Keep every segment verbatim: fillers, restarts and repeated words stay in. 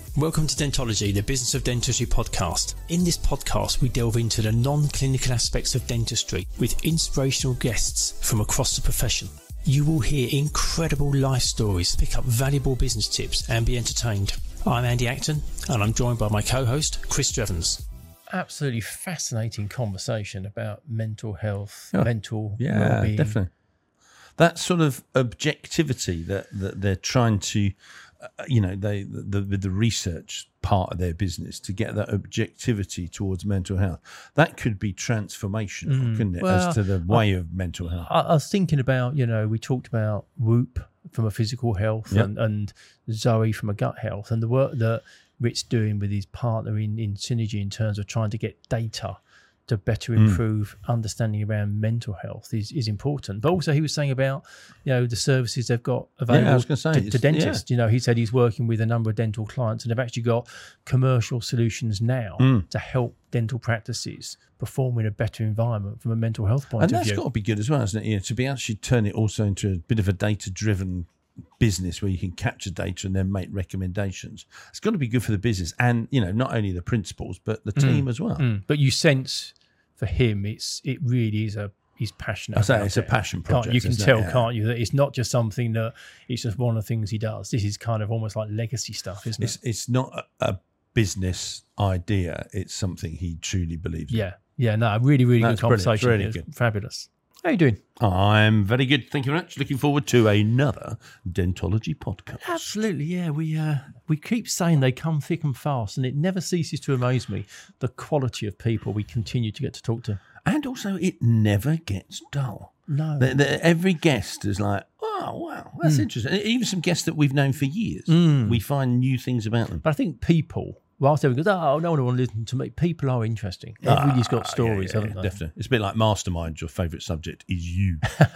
Welcome to Dentology, the Business of Dentistry podcast. In this podcast, we delve into the non-clinical aspects of dentistry with inspirational guests from across the profession. You will hear incredible life stories, pick up valuable business tips and be entertained. I'm Andy Acton and I'm joined by my co-host, Chris Drevens. Absolutely fascinating conversation about mental health, oh, mental yeah, well-being. Definitely. That sort of objectivity that, that they're trying to... Uh, you know, they the, the the research part of their business to get that objectivity towards mental health. That could be transformational, mm. couldn't it, well, as to the way I, of mental health? I, I was thinking about, you know, we talked about Whoop from a physical health yep. and, and Zoe from a gut health, and the work that Rick's doing with his partner in, in Synergy in terms of trying to get data to better improve mm. understanding around mental health is, is important. But also he was saying about, you know, the services they've got available yeah, I was gonna say, to, to dentists. Yeah. You know, he said he's working with a number of dental clients and they've actually got commercial solutions now mm. to help dental practices perform in a better environment from a mental health point and of view. And that's got to be good as well, isn't it? You know, to be actually turn it also into a bit of a data-driven business where you can capture data and then make recommendations. It's got to be good for the business and, you know, not only the principals, but the team mm. as well. Mm. But you sense... For him, it's it really is a he's passionate. I say about it's it. a passion project. Can't, you can isn't tell, it? Yeah. can't you, that it's not just something that it's just one of the things he does. This is kind of almost like legacy stuff, isn't it's, it? It's not a, a business idea. It's something he truly believes in. Yeah, yeah. No, really, really That's good conversation. Really It good. Fabulous. How are you doing? I'm very good. Thank you very much. Looking forward to another Dentology podcast. Absolutely, yeah. We uh, we keep saying they come thick and fast, and it never ceases to amaze me the quality of people we continue to get to talk to. And also, it never gets dull. No. The, the, every guest is like, oh, wow, that's mm. interesting. Even some guests that we've known for years, mm. we find new things about them. But I think people... Whilst everyone goes, oh, no one will listen to me. People are interesting. Everybody's got stories, ah, yeah, yeah, haven't they? Definitely. It's a bit like Mastermind. Your favourite subject is you.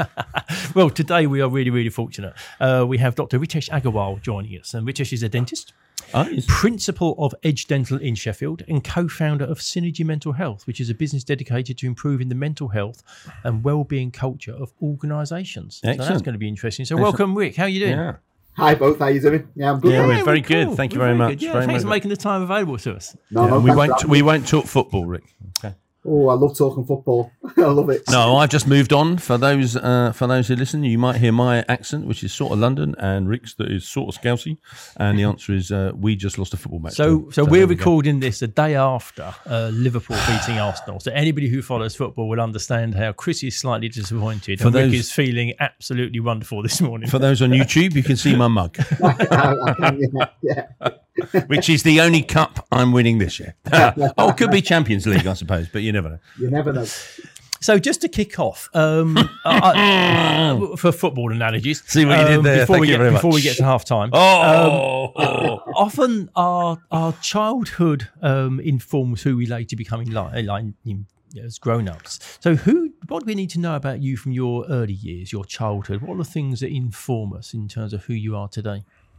Well, today we are really, really fortunate. Uh, we have Doctor Ritesh Agarwal joining us. And Ritesh is a dentist, oh, yes. principal of Edge Dental in Sheffield, and co-founder of Synergy Mental Health, which is a business dedicated to improving the mental health and well-being culture of organisations. So that's going to be interesting. So Excellent. Welcome, Rick. How are you doing? Yeah. Hi both, how you doing? Yeah, I'm good. Yeah, yeah we're very we're cool. good. Thank you we're very, very much. Yeah, very thanks much. for making the time available to us. No, yeah, no, we won't. for We won't talk football, Rick. Okay. Oh, I love talking football. I love it. No, I've just moved on. For those uh, for those who listen, you might hear my accent, which is sort of London, and Rick's that is sort of Scousey. And the answer is uh, we just lost a football match. So, so, so we're we recording this a day after uh, Liverpool beating Arsenal. So anybody who follows football will understand how Chris is slightly disappointed, for and those, Rick is feeling absolutely wonderful this morning. For those on YouTube, you can see my mug, I, I can, yeah. which is the only cup I'm winning this year. Oh, it could be Champions League, I suppose, but you never know. You never know. So just to kick off, um, I, I, for football analogies, see what you did there. Um, before Thank we you get very before much. we get to half time. Oh, um, uh, often our our childhood um, informs who we later becoming like, like in, as grown-ups. So who, what do we need to know about you from your early years, your childhood? What are the things that inform us in terms of who you are today?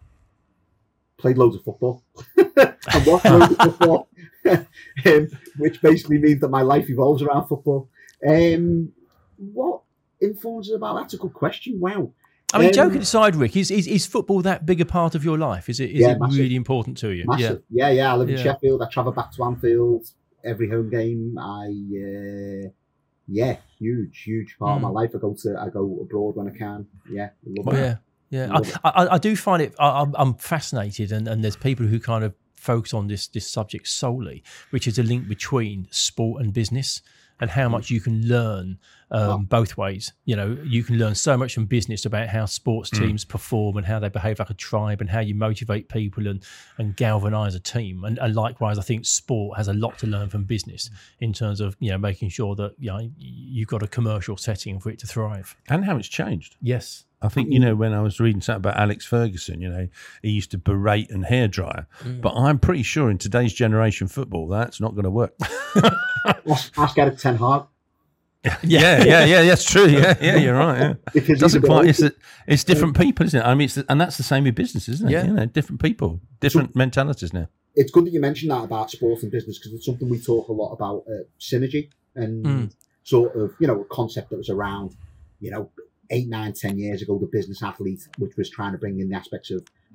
Played loads of football. I watched loads of football, um, which basically means that my life evolves around football. Um, what influences about that's a good question. Wow. I mean, um, joking aside, Rick, is, is is football that big a part of your life? Is it is yeah, it massive. really important to you? Massive. Yeah, yeah. yeah I live in yeah. Sheffield. I travel back to Anfield every home game. I uh, yeah, huge, huge part mm. of my life. I go to I go abroad when I can. Yeah, I love well, it. yeah. Yeah, I, I, I do find it. I, I'm fascinated, and, and there's people who kind of focus on this this subject solely, which is a link between sport and business, and how much you can learn um, oh. both ways. You know, you can learn so much from business about how sports teams mm. perform and how they behave like a tribe, and how you motivate people and and galvanise a team. And, and likewise, I think sport has a lot to learn from business in terms of, you know, making sure that, you know, you've got a commercial setting for it to thrive. And how it's changed. Yes. I think, you know, when I was reading something about Alex Ferguson, you know, he used to berate and hairdryer. Mm. But I'm pretty sure in today's generation football, that's not going to work. ask, ask Eric Ten Hag. Yeah, yeah, yeah, yeah, that's true. Yeah, yeah, you're right. Yeah. It doesn't quite. It's, a, it's different people, isn't it? I mean, it's, and that's the same with business, isn't it? Yeah. You know, different people, different so, mentalities now. It's good that you mentioned that about sport and business, because it's something we talk a lot about, uh, synergy, and mm. sort of, you know, a concept that was around, you know, eight, nine, ten years ago, the business athlete, which was trying to bring in the aspects of,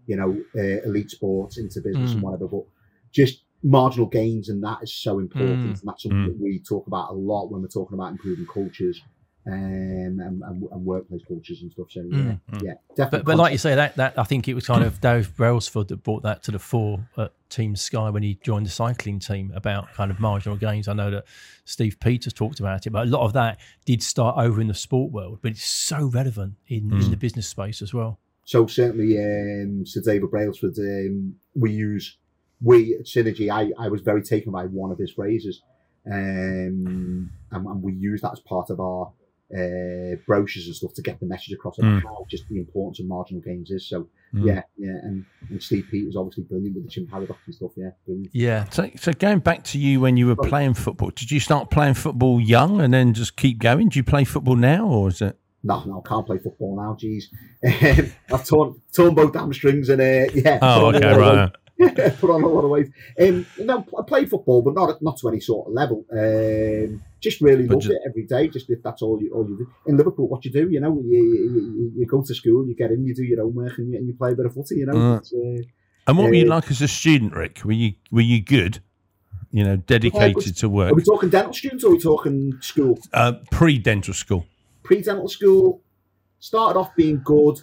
you know, uh, elite sports into business Mm. and whatever. But just marginal gains, and that is so important. Mm. And that's something Mm. that we talk about a lot when we're talking about improving cultures um, and, and, and workplace cultures and stuff. So yeah, Mm. yeah, definitely. But, but like you say, that that I think it was kind of Dave Brailsford that brought that to the fore at Team Sky when he joined the cycling team about kind of marginal gains. I know that Steve Peters talked about it, but a lot of that did start over in the sport world, but it's so relevant in, Mm. in the business space as well. So certainly, um, Sir David Brailsford, um, we use, we at Synergy, I, I was very taken by one of his phrases. Um, and, and we use that as part of our uh, brochures and stuff to get the message across about Mm. how just the importance of marginal gains is. So Mm. yeah, yeah. And, and Steve Peters obviously brilliant with the Chim Paradox and stuff. Yeah. Brilliant. Yeah. So, so going back to you when you were playing football, did you start playing football young and then just keep going? Do you play football now, or is it? No, no, can't play football now. Geez, um, I've torn torn both hamstrings and uh, yeah. Oh, put on okay, a lot of right. weight. Put on a lot of weight. Um, no, I played football, but not not to any sort of level. Um, just really But loved just- it every day. Just if that's all you all you do in Liverpool, what you do, you know, you, you, you go to school, you get in, you do your homework, and you, and you play a bit of footy. You know. Uh, It's, uh, And what were you Uh, like as a student, Rick? Were you were you good? You know, dedicated to are work. we talking dental students or are we talking school? Uh, pre-dental school. Pre-dental school, started off being good.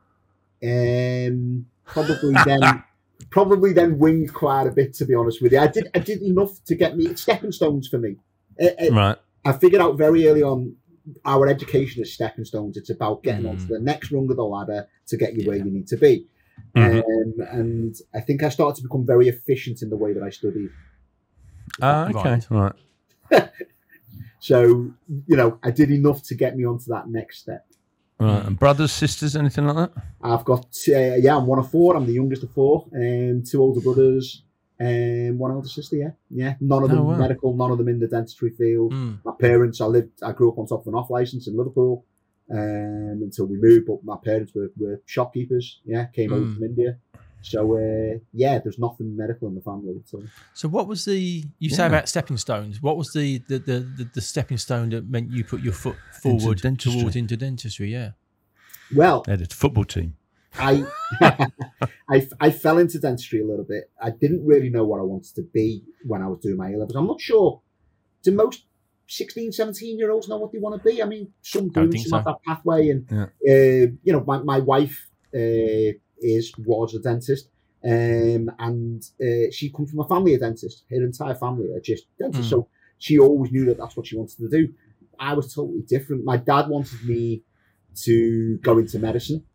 Um, probably then, probably then winged quite a bit. To be honest with you, I did I did enough to get me. It's stepping stones for me. Uh, uh, Right. I figured out very early on our education is stepping stones. It's about getting Mm. onto the next rung of the ladder to get you where you need to be. Mhm. Um, and I think I started to become very efficient in the way that I studied. Ah, okay. Right. Right. So, you know, I did enough to get me onto that next step. Right. And brothers, sisters, anything like that? I've got, uh, yeah, I'm one of four. I'm the youngest of four. Um, two older brothers and one older sister, yeah. Yeah, none of them Oh, wow. medical, none of them in the dentistry field. Mm. My parents, I lived, I grew up on top of an off license in Liverpool um, until we moved, but my parents were, were shopkeepers, yeah, came over Mm. from India. So, uh, yeah, there's nothing medical in the family. So. So what was the, you say Yeah. about stepping stones, what was the the, the, the the stepping stone that meant you put your foot forward dentistry. towards into dentistry? Yeah. Well, They had a football team. I, I I fell into dentistry a little bit. I didn't really know what I wanted to be when I was doing my A-levels. I'm not sure. Do most sixteen, seventeen year olds know what they want to be? I mean, some Don't do, think some so. have that pathway. And, Yeah. uh, you know, my, my wife uh, is was a dentist. Um, and uh, she comes from a family of dentists. Her entire family are just dentists. Mm. So she always knew that that's what she wanted to do. I was totally different. My dad wanted me to go into medicine.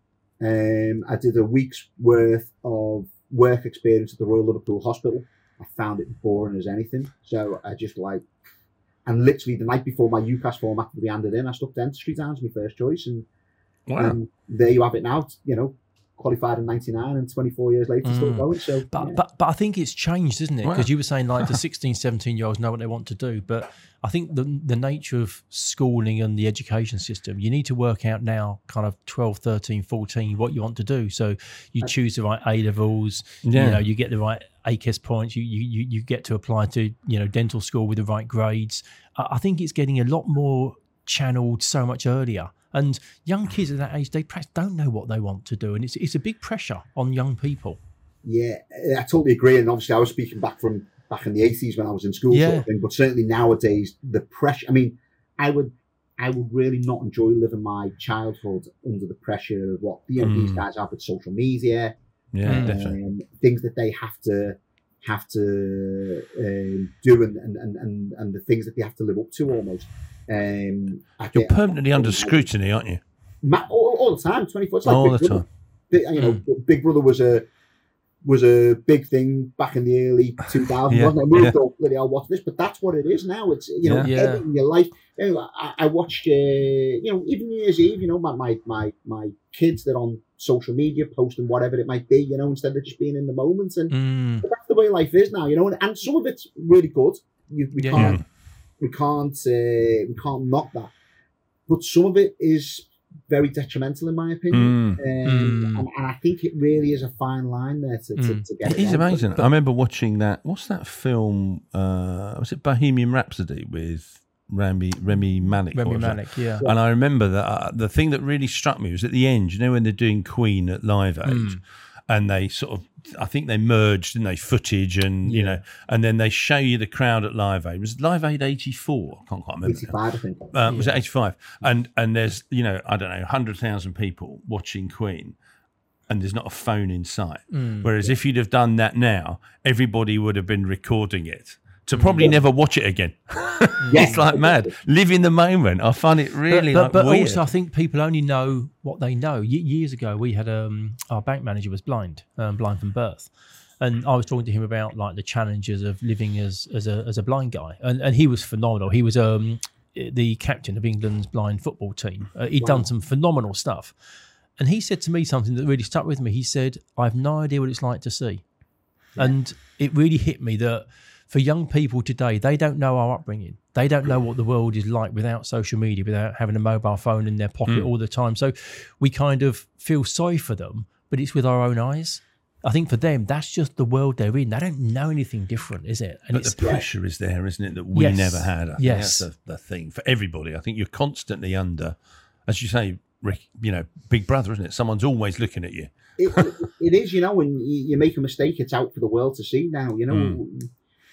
Um, I did a week's worth of work experience at the Royal Liverpool Hospital. I found it boring as anything. So I just like, and literally the night before my UCAS form had to be handed in, I stuck dentistry down as my first choice. And, Wow. and there you have it now, you know, qualified in ninety-nine and twenty-four years later still Mm. going. So, But, yeah. but but I think it's changed, isn't it? Wow. Because you were saying like the sixteen, seventeen year olds know what they want to do. But I think the the nature of schooling and the education system, you need to work out now kind of twelve, thirteen, fourteen what you want to do. So you choose the right A levels, Yeah. you know, you get the right A C E S points, you, you, you, you get to apply to, you know, dental school with the right grades. I, I think it's getting a lot more channeled so much earlier. And young kids at that age, they perhaps don't know what they want to do. And it's, it's a big pressure on young people. Yeah, I totally agree. And obviously, I was speaking back from back in the eighties when I was in school, sort Yeah. of thing. But certainly nowadays, the pressure. I mean, I would, I would really not enjoy living my childhood under the pressure of what you know these Mm. guys have with social media, Yeah, Mm. definitely. um, things that they have to have to um, do, and, and and and and the things that they have to live up to almost. Um, I You're think- permanently under scrutiny, aren't you? Ma- all, all the time, twenty-four. It's like All Big the Brother. time. Big, you know, Big Brother was a was a big thing back in the early two thousands. Yeah, Wasn't it? We yeah. thought, bloody hell, what's this? But that's what it is now. It's you know, Yeah. Yeah. everything in your life. You know, I, I watched, uh, you know, even New Year's Eve. You know, my my my my kids that are on social media posting whatever it might be. You know, instead of just being in the moment. And Mm. but that's the way life is now. You know, and, and some of it's really good. You, we Yeah. can't we can't uh, we can't knock that. But some of it is very detrimental, in my opinion. Mm. Um, Mm. and, and I think it really is a fine line there to, to, Mm. to get It it. is right. amazing. I remember watching that. What's that film? Uh, was it Bohemian Rhapsody with Rami Remy Malek? Remy What was that? Malek, yeah. And I remember that uh, the thing that really struck me was at the end. You know when they're doing Queen at Live Aid, Mm. and they sort of, I think they merged, didn't they, footage and, you Yeah. know, and then they show you the crowd at Live Aid. Was it Live Aid eighty-four? I can't quite remember. eighty-five, I think. Uh, was it eighty-five? And and there's, you know, I don't know, one hundred thousand people watching Queen, and there's not a phone in sight. Mm. Whereas if you'd have done that now, everybody would have been recording it to probably Yeah. never watch it again. Yeah. It's like mad. Live in the moment. I find it really but, like but, but weird. also I think people only know what they know. Ye- years ago we had um our bank manager was blind, um, blind from birth, and I was talking to him about like the challenges of living as as a as a blind guy, and and he was phenomenal. He was um the captain of England's blind football team. Uh, he'd Wow. done some phenomenal stuff, and he said to me something that really stuck with me. He said, "I have no idea what it's like to see," and it really hit me that. For young people today, they don't know our upbringing. They don't know what the world is like without social media, without having a mobile phone in their pocket Mm. all the time. So we kind of feel sorry for them, but it's with our own eyes. I think for them, that's just the world they're in. They don't know anything different, is it? And But it's the pressure is there, isn't it, that we Yes. never had. I think Yes. that's the, the thing for everybody. I think you're constantly under, as you say, Rick, you know, big brother, isn't it? Someone's always looking at you. It, it is, you know, when you, you make a mistake, it's out for the world to see now, you know. Mm.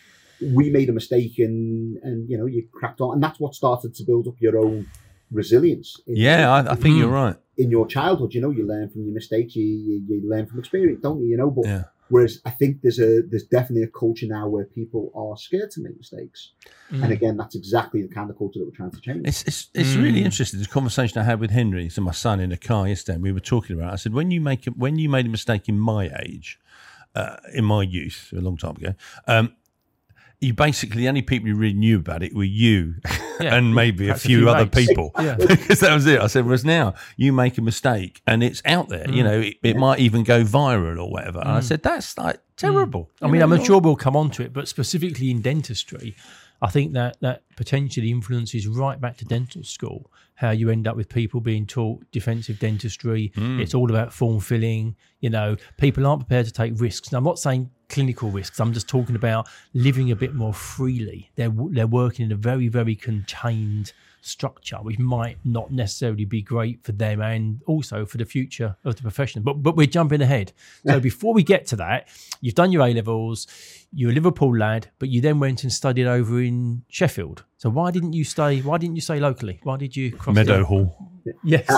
We made a mistake and, and, you know, you cracked on. And that's what started to build up your own resilience. In, Yeah, I, I think Mm. you're right. in your childhood, you know, you learn from your mistakes, you, you, you learn from experience, don't you? You know, but Yeah. whereas I think there's a there's definitely a culture now where people are scared to make mistakes, Mm. and again, that's exactly the kind of culture that we're trying to change. It's it's, it's really Mm. interesting. This conversation I had with Henry, so my son, in a car yesterday, and we were talking about it. I said, when you make a, when you made a mistake in my age, uh, in my youth, a long time ago, um, you basically the only people who really knew about it were you Yeah. and maybe a Perhaps a few, few other mates. people. Yeah. Because that was it. I said, whereas now you make a mistake and it's out there, you Mm. know, it, it might even go viral or whatever. And I Mm. said, that's like terrible. I You mean, know, I'm you're- sure we'll come on to it, but specifically in dentistry, I think that that potentially influences right back to dental school, how you end up with people being taught defensive dentistry. Mm. It's all about form filling. You know, people aren't prepared to take risks. Now, I'm not saying clinical risks. I'm just talking about living a bit more freely. They're they're working in a very, very contained structure, which might not necessarily be great for them and also for the future of the profession. But but we're jumping ahead. So before we get to that, you've done your A levels, you're a Liverpool lad, but you then went and studied over in Sheffield. So why didn't you stay? Why didn't you stay locally? Why did you cross Meadow the- Hall. Yes.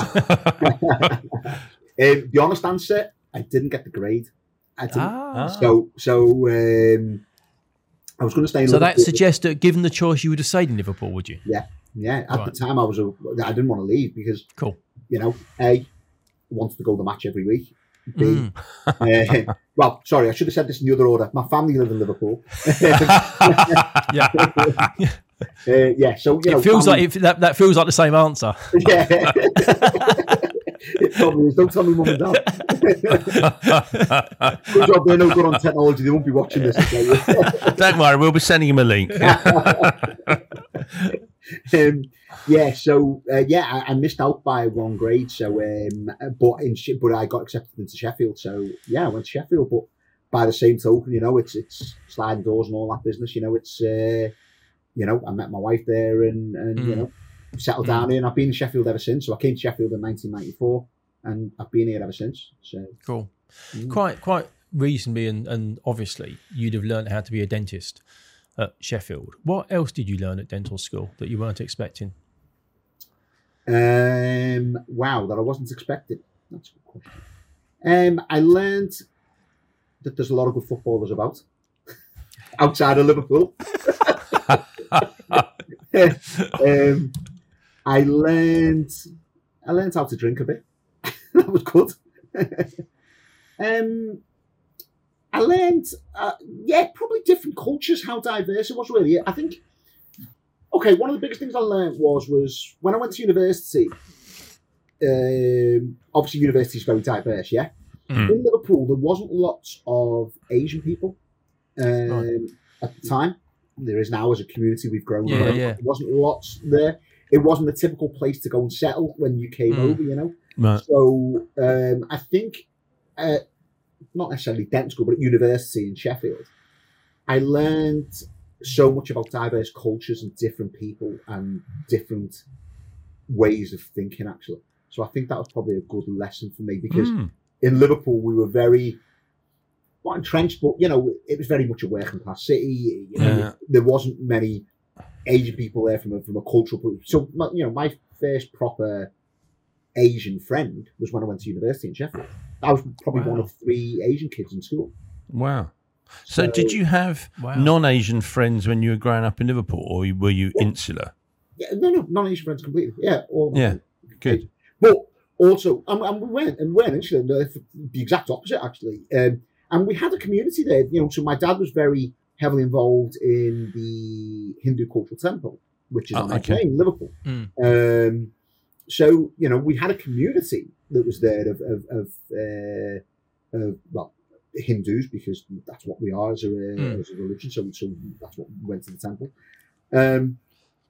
Um, the honest answer, I didn't get the grade. I didn't. ah. So so um, I was going to stay in So that Liverpool. suggests that given the choice, you would have stayed in Liverpool, would you? Yeah, at Right. the time I was a, I didn't want to leave because Cool. you know, A, wanted to go to the match every week. B, Mm. uh, well, sorry, I should have said this in the other order. My family live in Liverpool. Yeah. Uh, yeah, so you know, It feels family- like it, that, that feels like the same answer. yeah. It probably is. Don't tell me mum and dad. Good job, they're no good on technology. They won't be watching this. Don't worry, we'll be sending him a link. um, yeah, so uh, yeah, I, I missed out by one grade. So, um, but in She- but I got accepted into Sheffield. So yeah, I went to Sheffield. But by the same token, you know, it's it's sliding doors and all that business. You know, it's uh, you know, I met my wife there and and you Mm. know settled Mm. down here. And I've been in Sheffield ever since. So I came to Sheffield in nineteen ninety-four, and I've been here ever since. So Cool. mm. Quite quite reasonably and, and obviously you'd have learned how to be a dentist at Sheffield. What else did you learn at dental school that you weren't expecting? Um, wow, that I wasn't expecting. That's a good question. Um, I learned that there's a lot of good footballers about outside of Liverpool. um, I learned, I learned how to drink a bit. That was good. um, I learned, uh, yeah, probably different cultures, how diverse it was. Really, I think. Okay, one of the biggest things I learned was was when I went to university. Um, obviously, university is very diverse. Yeah, Mm. in Liverpool there wasn't lots of Asian people um, Right. at the time. There is now as a community. We've grown. Yeah, but yeah. There wasn't lots there. It wasn't the typical place to go and settle when you came Mm. over. You know. Right. So um, I think, uh, not necessarily dental school, but at university in Sheffield, I learned so much about diverse cultures and different people and different ways of thinking, actually. So I think that was probably a good lesson for me because Mm. in Liverpool, we were very quite entrenched, but you know, it was very much a working class city. You know, Yeah. there wasn't many Asian people there from a, from a cultural point. So, my- you know, my first proper Asian friend was when I went to university in Sheffield. I was probably Wow. one of three Asian kids in school. Wow. So, So- did you have Wow. non-Asian friends when you were growing up in Liverpool, or were you Yeah. insular? Yeah, no, no, non-Asian friends completely. Yeah, all Yeah, good. But also, and, and we weren't, and we weren't actually the, the exact opposite actually. Um, and we had a community there. You know, so my dad was very heavily involved in the Hindu Cultural Temple, which is Oh, on okay. okay. in Liverpool. Mm. Um, so you know, we had a community that was there of of, of, uh, of well, Hindus, because that's what we are as a Mm. as a religion. So so that's what we went to the temple. Um,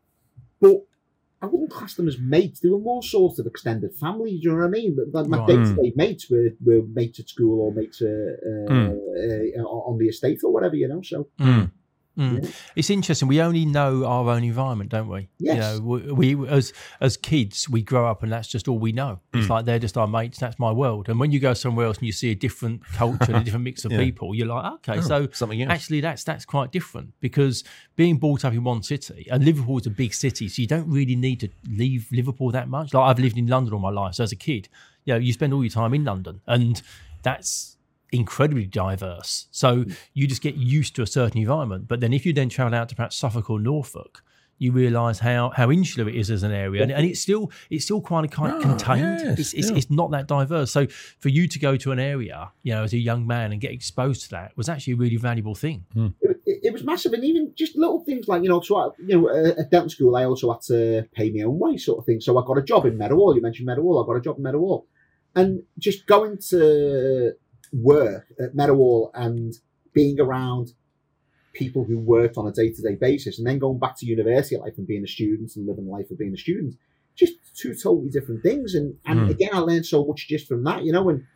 but I wouldn't class them as mates. They were more sort of extended family. Do you know what I mean? But like my Right. day-to-day mates were, were mates at school or mates uh, uh, Mm. uh, on the estate or whatever, you know. So Mm. Mm. Yeah. It's interesting. We only know our own environment, don't we? Yes. You know, we, we as as kids, we grow up and that's just all we know. It's Mm. like they're just our mates. That's my world. And when you go somewhere else and you see a different culture, and a different mix of Yeah. people, you're like, okay, Oh, so something else. actually that's that's quite different, because being brought up in one city, and Liverpool's a big city, so you don't really need to leave Liverpool that much. Like I've lived in London all my life, so as a kid, you know, you spend all your time in London, and that's incredibly diverse. So you just get used to a certain environment. But then if you then travel out to perhaps Suffolk or Norfolk, you realise how how insular it is as an area, and, and it's still it's still quite kind of Oh, contained. yeah, it's, it's still. it's not that diverse. So for you to go to an area, you know, as a young man and get exposed to that was actually a really valuable thing. it, it, it was massive, and even just little things like you know, so I, you know, uh, at Denton School, I also had to pay my own way, sort of thing. So I got a job in Meadowhall. You mentioned Meadowhall. I got a job in Meadowhall, and just going to work at Meadowhall and being around people who worked on a day-to-day basis, and then going back to university life and being a student and living the life of being a student, just two totally different things. And and Mm. again, I learned so much just from that, you know. And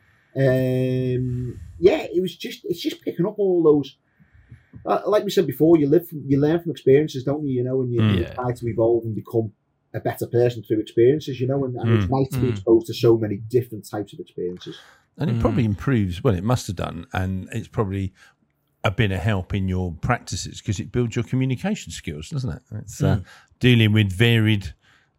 um, yeah, it was just it's just picking up all those. Uh, like we said before, you live from, you learn from experiences, don't you? You know, and you, Mm. you Yeah. try to evolve and become a better person through experiences. You know, and, and it's Mm. nice to be Mm. exposed to so many different types of experiences. And it Mm. probably improves, well, it must have done, and it's probably a bit of help in your practices because it builds your communication skills, doesn't it? It's uh, Mm. dealing with varied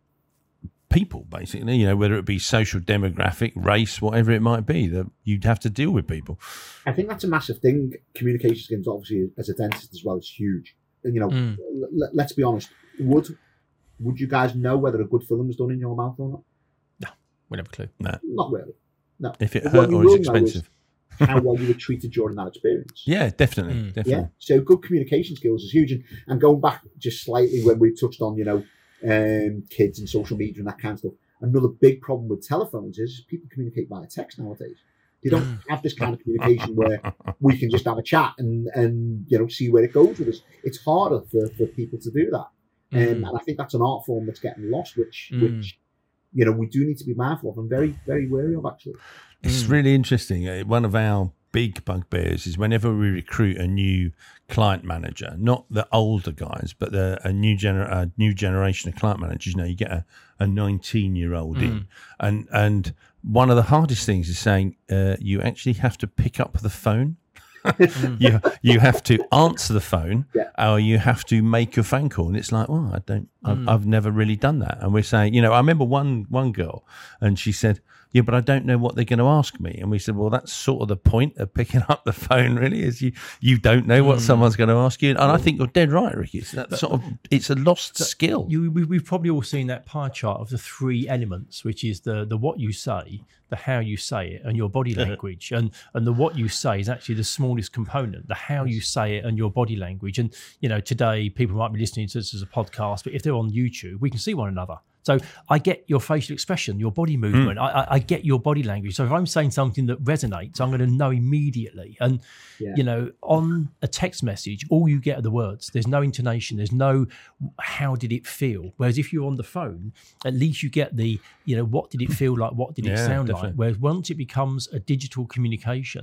people, basically, you know, whether it be social, demographic, race, whatever it might be, that you'd have to deal with people. I think that's a massive thing. Communication skills, obviously, as a dentist as well, is huge. And you know, Mm. l- let's be honest. Would would you guys know whether a good film is done in your mouth or not? We have a clue. Not really. No. If it But what hurt you or will is know expensive. How well you were treated during that experience. Yeah, definitely, Mm. definitely. Yeah. So good communication skills is huge. And, and going back just slightly when we touched on, you know, um, kids and social media and that kind of stuff, another big problem with telephones is people communicate via text nowadays. They don't Mm. have this kind of communication where we can just have a chat and, and you know, see where it goes with us. It's harder for, for people to do that. Um, Mm. and I think that's an art form that's getting lost, which, Mm. which you know, we do need to be mindful of and very, very wary of, actually. It's Mm. really interesting. Uh, One of our big bugbears is whenever we recruit a new client manager, not the older guys, but the, a new gener- a new generation of client managers. You know, you get a, a nineteen year old in, Mm. and and one of the hardest things is saying uh, you actually have to pick up the phone. Mm. you you have to answer the phone, Yeah. or you have to make a phone call. And it's like, well, I don't, I've, Mm. I've never really done that. And we're saying, you know, I remember one one girl, and she said, yeah, but I don't know what they're going to ask me. And we said, well, that's sort of the point of picking up the phone, really, is you you don't know what Mm. someone's going to ask you. And I think you're dead right, Ricky. It's that sort of, it's a lost skill. You, we, we've probably all seen that pie chart of the three elements, which is the the what you say, the how you say it, and your body language. And and the what you say is actually the smallest component. The how you say it and your body language. And you know, today people might be listening to this as a podcast, but if they're on YouTube, we can see one another. So I get your facial expression, your body movement. I, I, I get your body language. So if I'm saying something that resonates, I'm going to know immediately. And Yeah. you know, on a text message, all you get are the words. There's no intonation. There's no how did it feel. Whereas if you're on the phone, at least you get the, you know, what did it feel like? What did it Yeah, sound definitely. like? Whereas once it becomes a digital communication,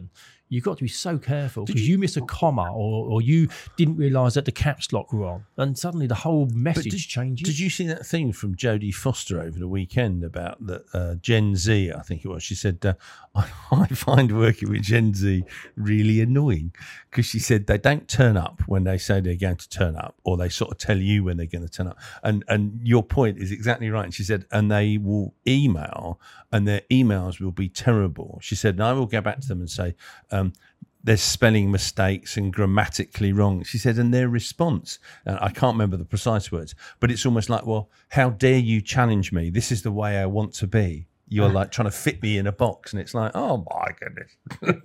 you've got to be so careful because you, you miss a comma or, or you didn't realise that the caps lock were on, and suddenly the whole message did, changes. Did you see that thing from Jodie Foster over the weekend about the uh, Gen Z? I think it was. She said, uh, I, I find working with Gen Z really annoying because she said they don't turn up when they say they're going to turn up, or they sort of tell you when they're going to turn up. And and your point is exactly right. And she said, and they will email, and their emails will be terrible. She said, and I will go back to them and say, um, there's spelling mistakes and grammatically wrong. She said, and their response, and I can't remember the precise words, but it's almost like, well, how dare you challenge me? This is the way I want to be. You're like trying to fit me in a box. And it's like, oh my goodness.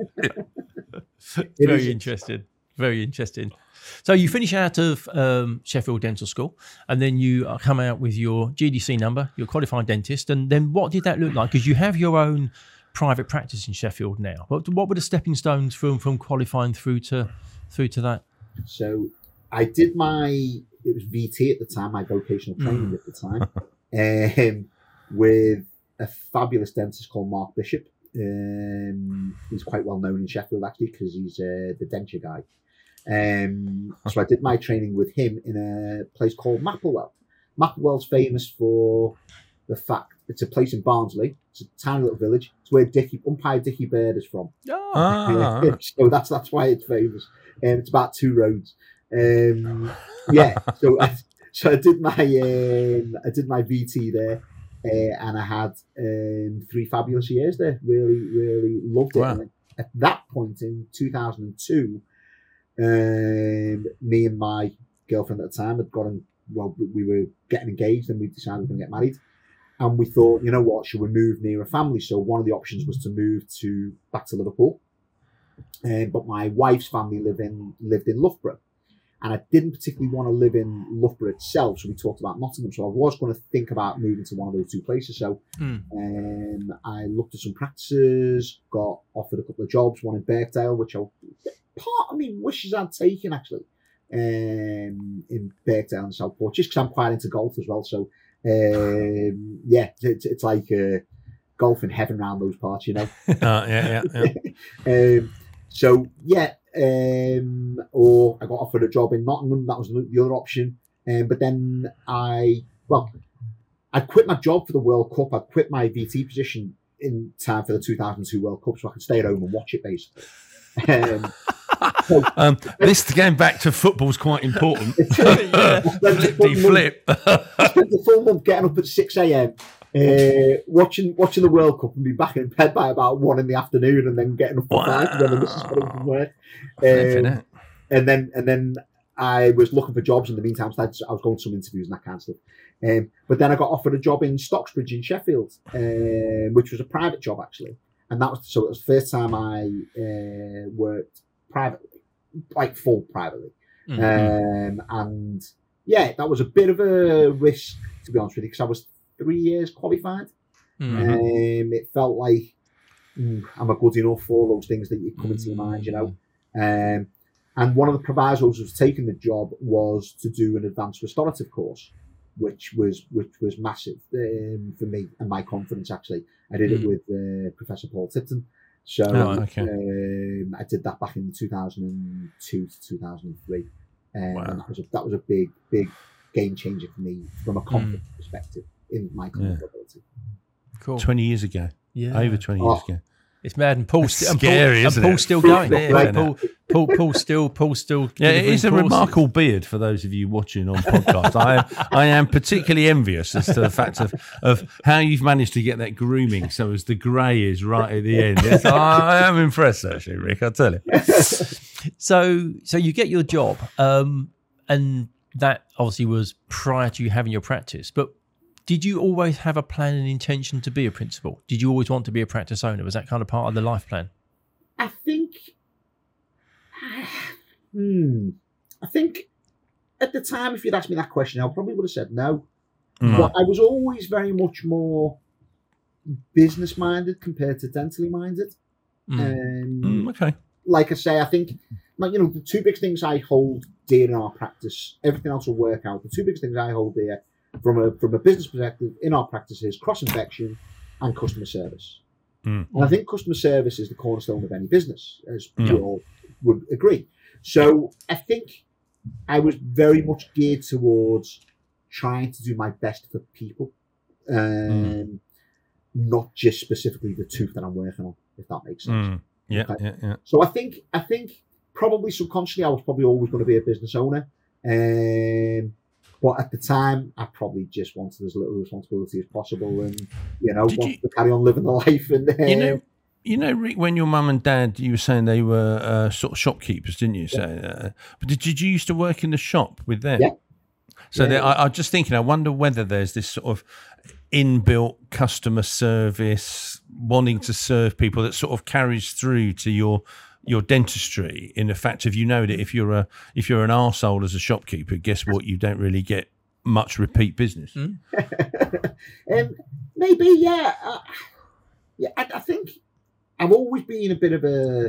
Very interesting. Very interesting. So you finish out of um, Sheffield Dental School, and then you come out with your G D C number, you're a qualified dentist. And then what did that look like? Because you have your own private practice in Sheffield now. What, what were the stepping stones from from qualifying through to through to that? So I did my, it was V T at the time, my vocational training mm. at the time, um, with a fabulous dentist called Mark Bishop. Um, he's quite well known in Sheffield actually because he's uh, the denture guy. Um, so I did my training with him in a place called Mapplewell. Mapplewell's famous for the fact it's a place in Barnsley. It's a tiny little village. It's where Dickie, umpire Dickie Bird is from. Oh. Ah. So that's that's why it's famous. Um, it's about two roads. Um, yeah. So I, so I did my um, I did my V T there, uh, and I had um, three fabulous years there. Really, really loved it. Wow. And at that point in two thousand two, um, me and my girlfriend at the time had gotten well. We were getting engaged, and we decided we were going to get married. And we thought, you know what, should we move near a family? So one of the options was to move to back to Liverpool. Um, but my wife's family live in, lived in Loughborough. And I didn't particularly want to live in Loughborough itself. So we talked about Nottingham. So I was going to think about moving to one of those two places. So mm. um, I looked at some practices, got offered a couple of jobs, one in Birkdale, which I, part of me wishes I'd taken actually, um, in Birkdale and Southport, just because I'm quite into golf as well. So Um, yeah, it's, it's like uh, golf in heaven around those parts, you know. uh, yeah, yeah. yeah. um, so yeah, um, or I got offered a job in Nottingham. That was the other option. Um, but then I, well, I quit my job for the World Cup. I quit my V T position in time for the two thousand two World Cup, so I could stay at home and watch it basically. Um, So, um, this going back to football is quite important. yeah. Flip. I spent the full month getting up at six a.m. Uh, watching watching the World Cup and be back in bed by about one in the afternoon, and then getting up at wow. five when the missus got home from work. Um, and then and then I was looking for jobs in the meantime. So I was going to some interviews and that kind of stuff. Um, but then I got offered a job in Stocksbridge in Sheffield, uh, which was a private job actually, and that was so it was the first time I uh, worked privately, like full privately. Mm-hmm. Um, and yeah, that was a bit of a risk, to be honest with you, because I was three years qualified. Mm-hmm. Um, it felt like mm, I'm a good enough for all those things that you come into your mind, you know. Um, and one of the provisos of taking the job was to do an advanced restorative course, which was which was massive um, for me and my confidence, actually. I did mm. it with uh, Professor Paul Tipton. So oh, okay. um, I did that back in two thousand two to two thousand three. Um, wow. And that was, a, that was a big, big game changer for me from a confidence mm. perspective in my confidence yeah. ability. Cool. twenty years ago. Yeah. Over twenty oh. years ago. It's mad, and Paul's, st- and scary, Paul, isn't and Paul's it? still going. Yeah, Paul, Paul, Paul, Paul, Paul still, Paul still. Yeah, it is a courses. remarkable beard for those of you watching on podcast. I am, I am particularly envious as to the fact of, of how you've managed to get that grooming so as the grey is right at the end. It's, I am impressed, actually, Rick. I tell you. So, so you get your job, um, and that obviously was prior to you having your practice, but. Did you always have a plan and intention to be a principal? Did you always want to be a practice owner? Was that kind of part of the life plan? I think, hmm, I think at the time, if you'd asked me that question, I probably would have said no. Mm. But I was always very much more business minded compared to dentally minded. Mm. Um, mm, okay. Like I say, I think, like, you know, the two big things I hold dear in our practice, everything else will work out. The two big things I hold dear from a from a business perspective in our practice is cross-infection and customer service. Mm. And I think customer service is the cornerstone of any business, as we all would agree. So I think I was very much geared towards trying to do my best for people, um, mm. not just specifically the tooth that I'm working on, if that makes sense. Mm. Yeah, okay. yeah, yeah. So I think, I think probably subconsciously I was probably always going to be a business owner. Um, but at the time, I probably just wanted as little responsibility as possible, and you know, Did wanted you, to carry on living the life. And uh, you know, you know, Rick, when your mum and dad, you were saying they were uh, sort of shopkeepers, didn't you? So, yeah. uh, but did, did you used to work in the shop with them? Yeah. So yeah. I, I'm just thinking, I wonder whether there's this sort of inbuilt customer service, wanting to serve people that sort of carries through to your. your dentistry, in the fact of, you know, that if you're a if you're an arsehole as a shopkeeper, guess what, you don't really get much repeat business. Mm. um, maybe, yeah. Uh, yeah, I, I think I've always been a bit of a,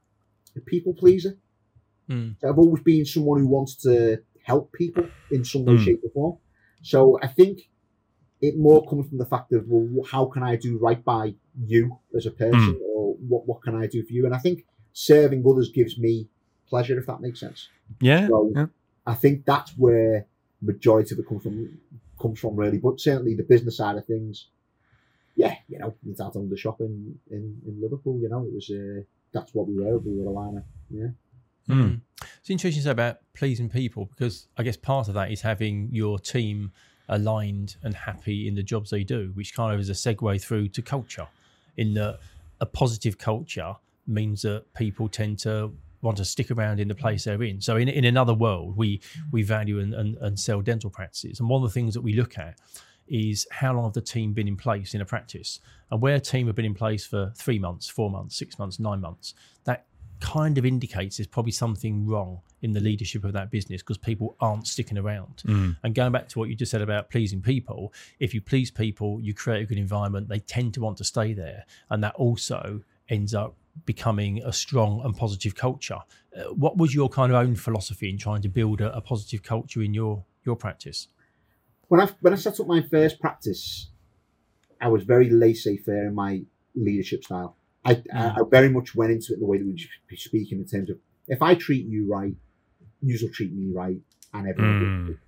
a people pleaser. Mm. So I've always been someone who wants to help people in some way, mm. shape, or form. So I think it more comes from the fact of, well, how can I do right by you as a person, mm. or what what can I do for you? And I think serving others gives me pleasure, if that makes sense. Yeah. So yeah. I think that's where majority of it comes from, comes from really. But certainly the business side of things, yeah, you know, my dad owned the shop in, in, in Liverpool, you know, it was, uh, that's what we were, we were a liner, yeah. Mm. It's interesting to say about pleasing people, because I guess part of that is having your team aligned and happy in the jobs they do, which kind of is a segue through to culture, in that a positive culture means that people tend to want to stick around in the place they're in. So in in another world, we we value and, and, and sell dental practices. And one of the things that we look at is how long have the team been in place in a practice. And where a team have been in place for three months, four months, six months, nine months, that kind of indicates there's probably something wrong in the leadership of that business, because people aren't sticking around. Mm. And going back to what you just said about pleasing people, if you please people, you create a good environment, they tend to want to stay there. And that also ends up becoming a strong and positive culture. Uh, what was your kind of own philosophy in trying to build a, a positive culture in your your practice? When I when I set up my first practice, I was very laissez-faire in my leadership style. I, mm. I, I very much went into it the way that we'd be speaking, in terms of, if I treat you right, you will treat me right, and everyone mm. will.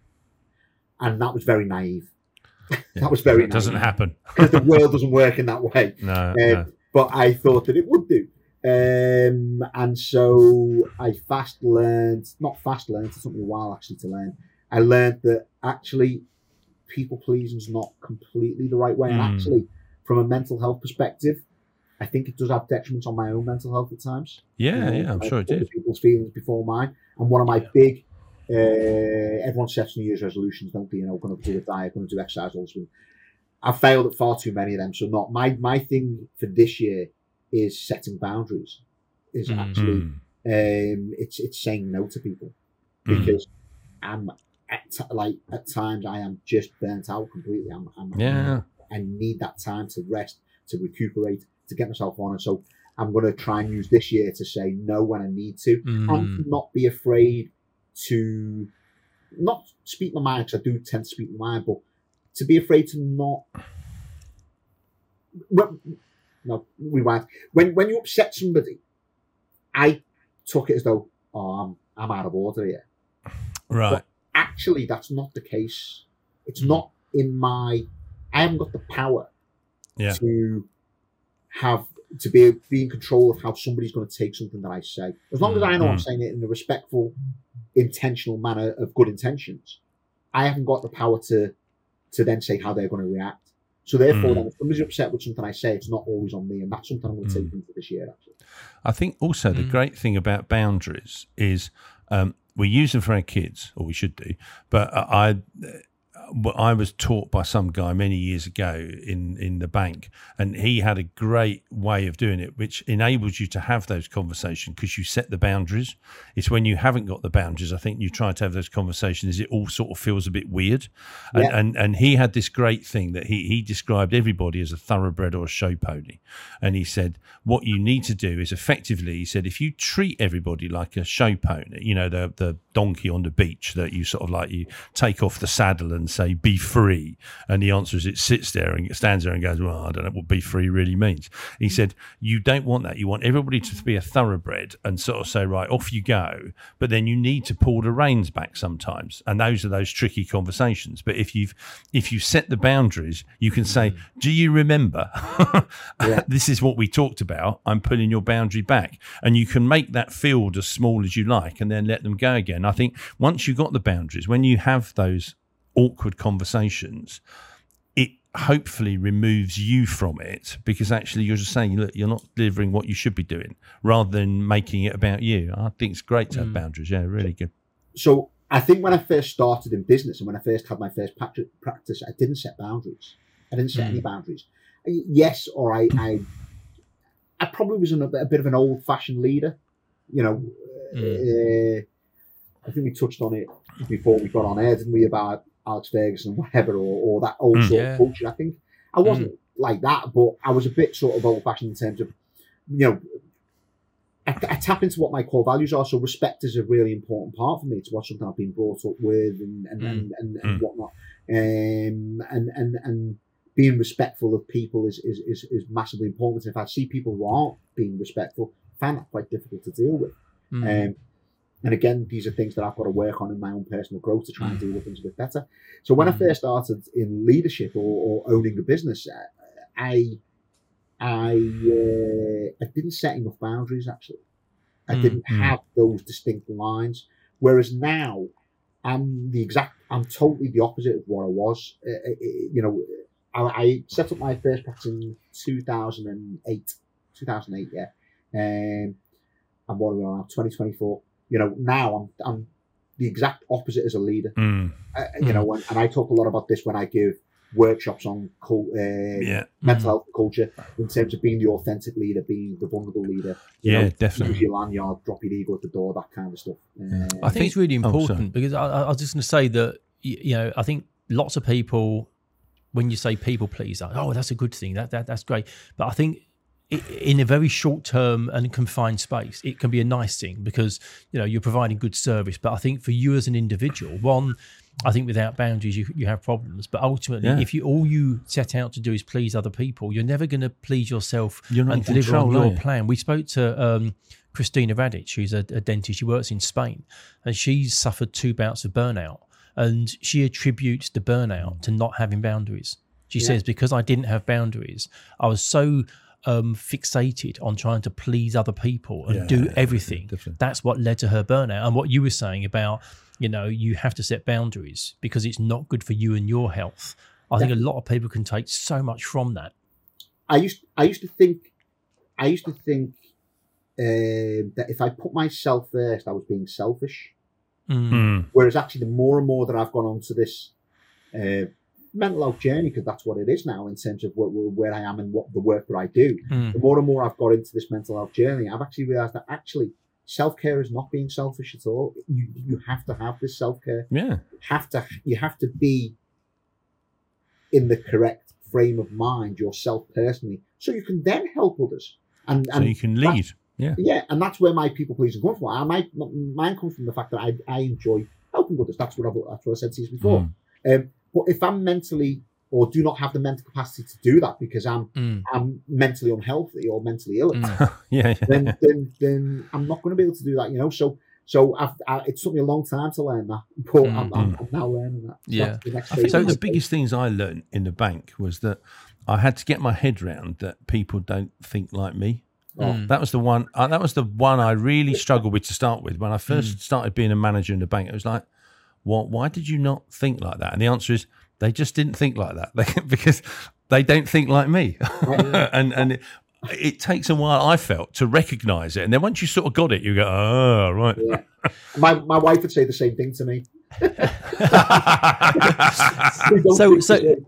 And that was very naive. that was very. It doesn't naive, happen because the world doesn't work in that way. No, um, no. But I thought that it would do. Um, and so I fast learned, not fast learned, it took me a while actually to learn. I learned that actually people pleasing is not completely the right way. Mm. And actually, from a mental health perspective, I think it does have detriments on my own mental health at times. Yeah, you know, yeah, I'm I sure it did. People's feelings before mine. And one of my big, uh, everyone sets New Year's resolutions, don't they? You know, going to do a diet, going to do exercise, all this. I've failed at far too many of them. So not my, my thing for this year is setting boundaries. Is mm. actually um, it's it's saying no to people, because mm. I'm at t- like at times I am just burnt out completely. I'm, I'm yeah. I'm, I need that time to rest, to recuperate, to get myself on. And so I'm going to try and use this year to say no when I need to, mm. and not be afraid to not speak my mind, because I do tend to speak my mind, but to be afraid to not. Well, no, rewind. When when you upset somebody, I took it as though, oh, I'm I'm out of order here. Right. But actually, that's not the case. It's not in my. I haven't got the power yeah. to have to be be in control of how somebody's going to take something that I say. As long as I know mm. I'm saying it in a respectful, intentional manner of good intentions, I haven't got the power to to then say how they're going to react. So therefore, mm. then if somebody's upset with something I say, it's not always on me, and that's something I'm going to take mm. into this year, actually. I think also the mm. great thing about boundaries is um, we use them for our kids, or we should do, but I... I was taught by some guy many years ago in, in the bank, and he had a great way of doing it, which enables you to have those conversations because you set the boundaries. It's when you haven't got the boundaries, I think you try to have those conversations, it all sort of feels a bit weird. And yeah. and, and he had this great thing that he, he described everybody as a thoroughbred or a show pony. And he said, what you need to do is effectively, he said, if you treat everybody like a show pony, you know, the the donkey on the beach that you sort of like you take off the saddle and say be free, and the answer is it sits there and it stands there and goes, well, I don't know what be free really means. He said you don't want that. You want everybody to be a thoroughbred and sort of say, right, off you go, but then you need to pull the reins back sometimes, and those are those tricky conversations. But if you've if you set the boundaries, you can say, do you remember Yeah. this is what we talked about, I'm pulling your boundary back, and you can make that field as small as you like and then let them go again. I think once you've got the boundaries, when you have those awkward conversations, it hopefully removes you from it, because actually you're just saying, look, you're not delivering what you should be doing, rather than making it about you. I think it's great to have mm. boundaries. Yeah, really good. So I think when I first started in business and when I first had my first practice, I didn't set boundaries. I didn't set mm. any boundaries. Yes, or I, I, I probably was a, a bit of an old-fashioned leader. You know, mm. uh, I think we touched on it before we got on air, didn't we, about Alex Ferguson, whatever, or, or that old mm, sort yeah. of culture. I think I wasn't mm. like that, but I was a bit sort of old-fashioned in terms of, you know, I, I tap into what my core values are. So respect is a really important part for me. It's what something I've been brought up with and and, mm. and, and, and mm. whatnot. Um, and and and being respectful of people is, is is is massively important. If I see people who aren't being respectful, I find that quite difficult to deal with. Mm. Um, and again, these are things that I've got to work on in my own personal growth to try and deal with things a bit better. So when mm. I first started in leadership or, or owning a business, I I uh, I didn't set enough boundaries. Actually, I mm. didn't have those distinct lines. Whereas now, I'm the exact. I'm totally the opposite of what I was. Uh, you know, I, I set up my first practice in two thousand eight. two thousand eight, yeah. Um, and what are we on now? twenty twenty-four. You know, now I'm I'm the exact opposite as a leader. Mm. Uh, you mm. know, and, and I talk a lot about this when I give workshops on cult, uh, yeah. mental mm. health and culture, in terms of being the authentic leader, being the vulnerable leader. You yeah, know, definitely. Use your lanyard, drop your ego at the door, that kind of stuff. Uh, I think it's really important oh, because I, I was just going to say that, you know, I think lots of people, when you say people pleaser, oh, that's a good thing, that, that that's great. But I think in a very short term and confined space, it can be a nice thing because, you know, you're providing good service. But I think for you as an individual, one, I think without boundaries, you you have problems. But ultimately, yeah. if you all you set out to do is please other people, you're never going to please yourself and deliver on your plan. We spoke to um, Christina Radic, who's a, a dentist. She works in Spain, and she's suffered two bouts of burnout. And she attributes the burnout to not having boundaries. She yeah. says, because I didn't have boundaries, I was so um, fixated on trying to please other people and yeah, do everything. Definitely. That's what led to her burnout. And what you were saying about, you know, you have to set boundaries because it's not good for you and your health. I think a lot of people can take so much from that. I used, I used to think, I used to think uh, that if I put myself first, I was being selfish. Mm. Whereas actually, the more and more that I've gone on to this uh, mental health journey, because that's what it is now in terms of where, where I am and what the work that I do, mm. the more and more I've got into this mental health journey, I've actually realised that actually self-care is not being selfish at all. You you have to have this self-care. Yeah, you have to you have to be in the correct frame of mind yourself personally, so you can then help others. And, so and you can lead. Yeah, yeah, and that's where my people pleasing comes from. I, my, mine comes from the fact that I, I enjoy helping others. That's what I that's what I said to you before. Mm. Um, but if I'm mentally or do not have the mental capacity to do that because I'm mm. I'm mentally unhealthy or mentally ill, mm. yeah, yeah. then then then I'm not going to be able to do that. You know, so so I've, I, it took me a long time to learn that, but mm. I'm, I'm, I'm now learning that. So yeah, the next I think so. The biggest things I learned in the bank was that I had to get my head round that people don't think like me. Oh. Mm. That was the one. Uh, that was the one I really struggled with to start with. When I first mm. started being a manager in the bank, it was like, "What? Why did you not think like that?" And the answer is, they just didn't think like that they, because they don't think like me. and and it, it takes a while, I felt, to recognise it. And then once you sort of got it, you go, "Oh, right." Yeah. My my wife would say the same thing to me. so so.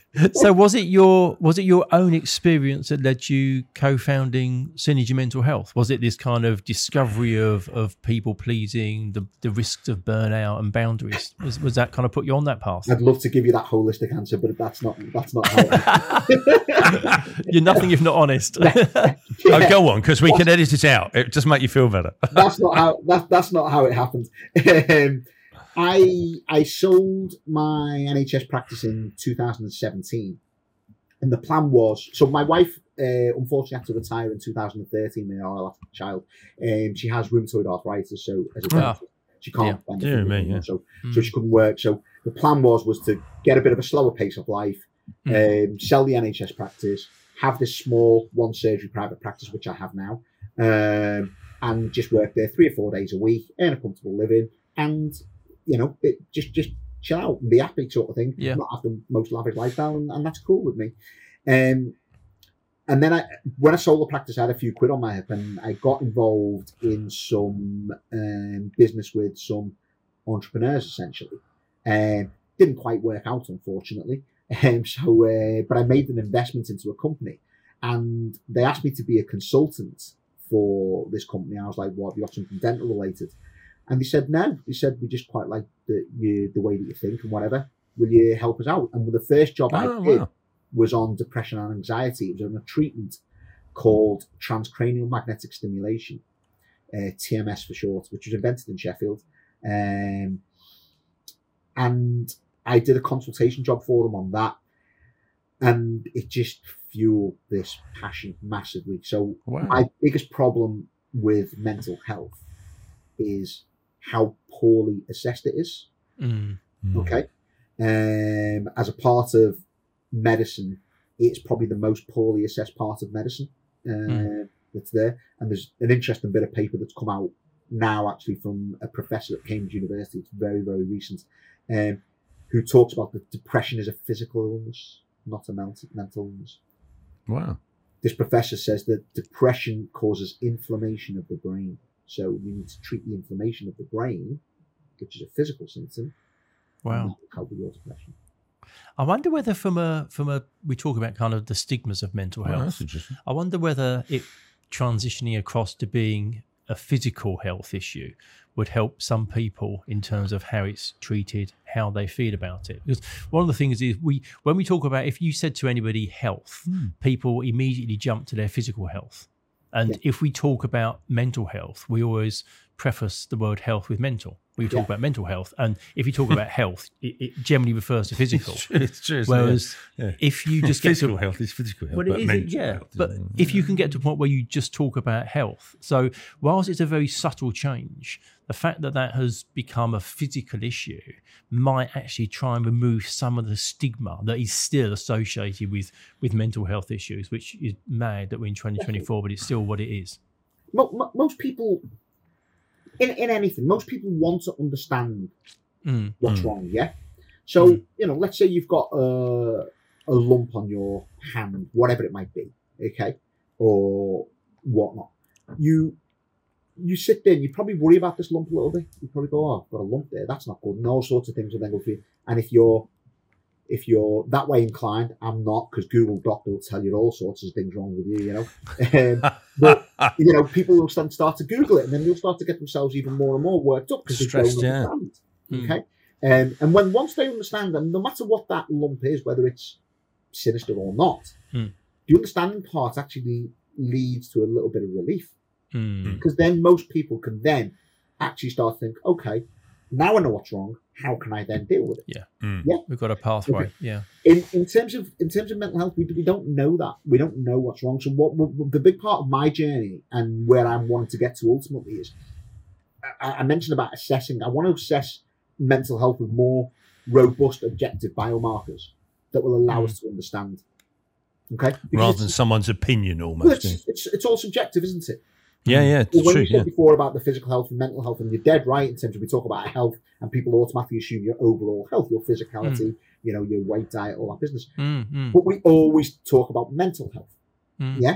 So was it your was it your own experience that led you co-founding Synergy Mental Health? Was it this kind of discovery of of people pleasing, the the risks of burnout and boundaries? Was was that kind of put you on that path? I'd love to give you that holistic answer, but that's not that's not how it You're nothing if not honest. Oh, go on, because we can edit it out. It just make you feel better. that's not how that's that's not how it happened. um, I I sold my N H S practice in two thousand seventeen, and the plan was, so my wife uh, unfortunately had to retire in two thousand thirteen when our last child. Um, she has rheumatoid arthritis, so as a benefit, she can't Yeah. benefit Dear from me, it, yeah. so Mm. so she couldn't work. So the plan was was to get a bit of a slower pace of life, um, sell the N H S practice, have this small one surgery private practice, which I have now, um, and just work there three or four days a week, earn a comfortable living, and you know, it, just just chill out and be happy, sort of thing. Yeah. Not have the most lavish lifestyle, and, and that's cool with me. Um, and then I, when I sold the practice, I had a few quid on my hip, and I got involved in some um, business with some entrepreneurs, essentially. Um, didn't quite work out, unfortunately. Um, so, uh, but I made an investment into a company, and they asked me to be a consultant for this company. I was like, "What? Have you got something dental related?" And they said, "No." They said, "We just quite like the you, the way that you think and whatever. Will you help us out?" And the first job I Oh, did wow. was on depression and anxiety. It was on a treatment called transcranial magnetic stimulation, uh, T M S for short, which was invented in Sheffield. Um, and I did a consultation job for them on that, and it just fueled this passion massively. So Wow. my biggest problem with mental health is how poorly assessed it is. Mm. Okay. Um, as a part of medicine, it's probably the most poorly assessed part of medicine uh, Mm. that's there. And there's an interesting bit of paper that's come out now, actually, from a professor at Cambridge University. It's very, very recent, um, who talks about that depression is a physical illness, not a mental mental illness. Wow. This professor says that depression causes inflammation of the brain. So you need to treat the inflammation of the brain, which is a physical symptom. Wow. And that will help with your depression. I wonder whether from a from a we talk about kind of the stigmas of mental Wow, health. that's interesting. I wonder whether it transitioning across to being a physical health issue would help some people in terms of how it's treated, how they feel about it. Because one of the things is we when we talk about, if you said to anybody health, Hmm. people immediately jump to their physical health. And Yeah. if we talk about mental health, we always preface the word health with mental. We talk Yeah. about mental health, and if you talk about health, it, it generally refers to physical. It's true. It's true. isn't it? Whereas Yeah. if you just get physical to, health is physical health, well, but it is, mental yeah. health, But isn't it? if you can get to a point where you just talk about health, so whilst it's a very subtle change, the fact that that has become a physical issue might actually try and remove some of the stigma that is still associated with with mental health issues, which is mad that we're in twenty twenty-four, but it's still what it is. Mo- mo- most people, in, in anything, most people want to understand Mm. what's Mm. wrong, yeah? So, Mm. you know, let's say you've got a, a lump on your hand, whatever it might be, okay? Or whatnot. You you sit there and you probably worry about this lump a little bit. You probably go, "Oh, I've got a lump there, that's not good." And all sorts of things will then go for you. And if you're if you're that way inclined, I'm not, because Google Doctor will tell you all sorts of things wrong with you, you know? Um, but, you know, people will start start to Google it, and then they'll start to get themselves even more and more worked up because they don't Stressed, yeah. understand. Mm. Okay, um, and when once they understand them, no matter what that lump is, whether it's sinister or not, Mm. the understanding part actually leads to a little bit of relief, Mm. because then most people can then actually start to think, okay, now I know what's wrong. How can I then deal with it? Mm. Yeah. We've got a pathway. Okay. Yeah. In in terms of in terms of mental health, we we don't know that. We don't know what's wrong. So what, what the big part of my journey and where I'm wanting to get to ultimately is, I, I mentioned about assessing. I want to assess mental health with more robust, objective biomarkers that will allow us to understand. Okay, Because Rather than it's- someone's opinion, well, almost. it's, it's it's all subjective, isn't it? yeah, yeah, it's Well, when true. you said Yeah. before about the physical health and mental health, and you're dead right in terms of we talk about health, and people automatically assume your overall health, your physicality, you know, your weight, diet, all that business. Mm. Mm. But we always talk about mental health, Mm. yeah,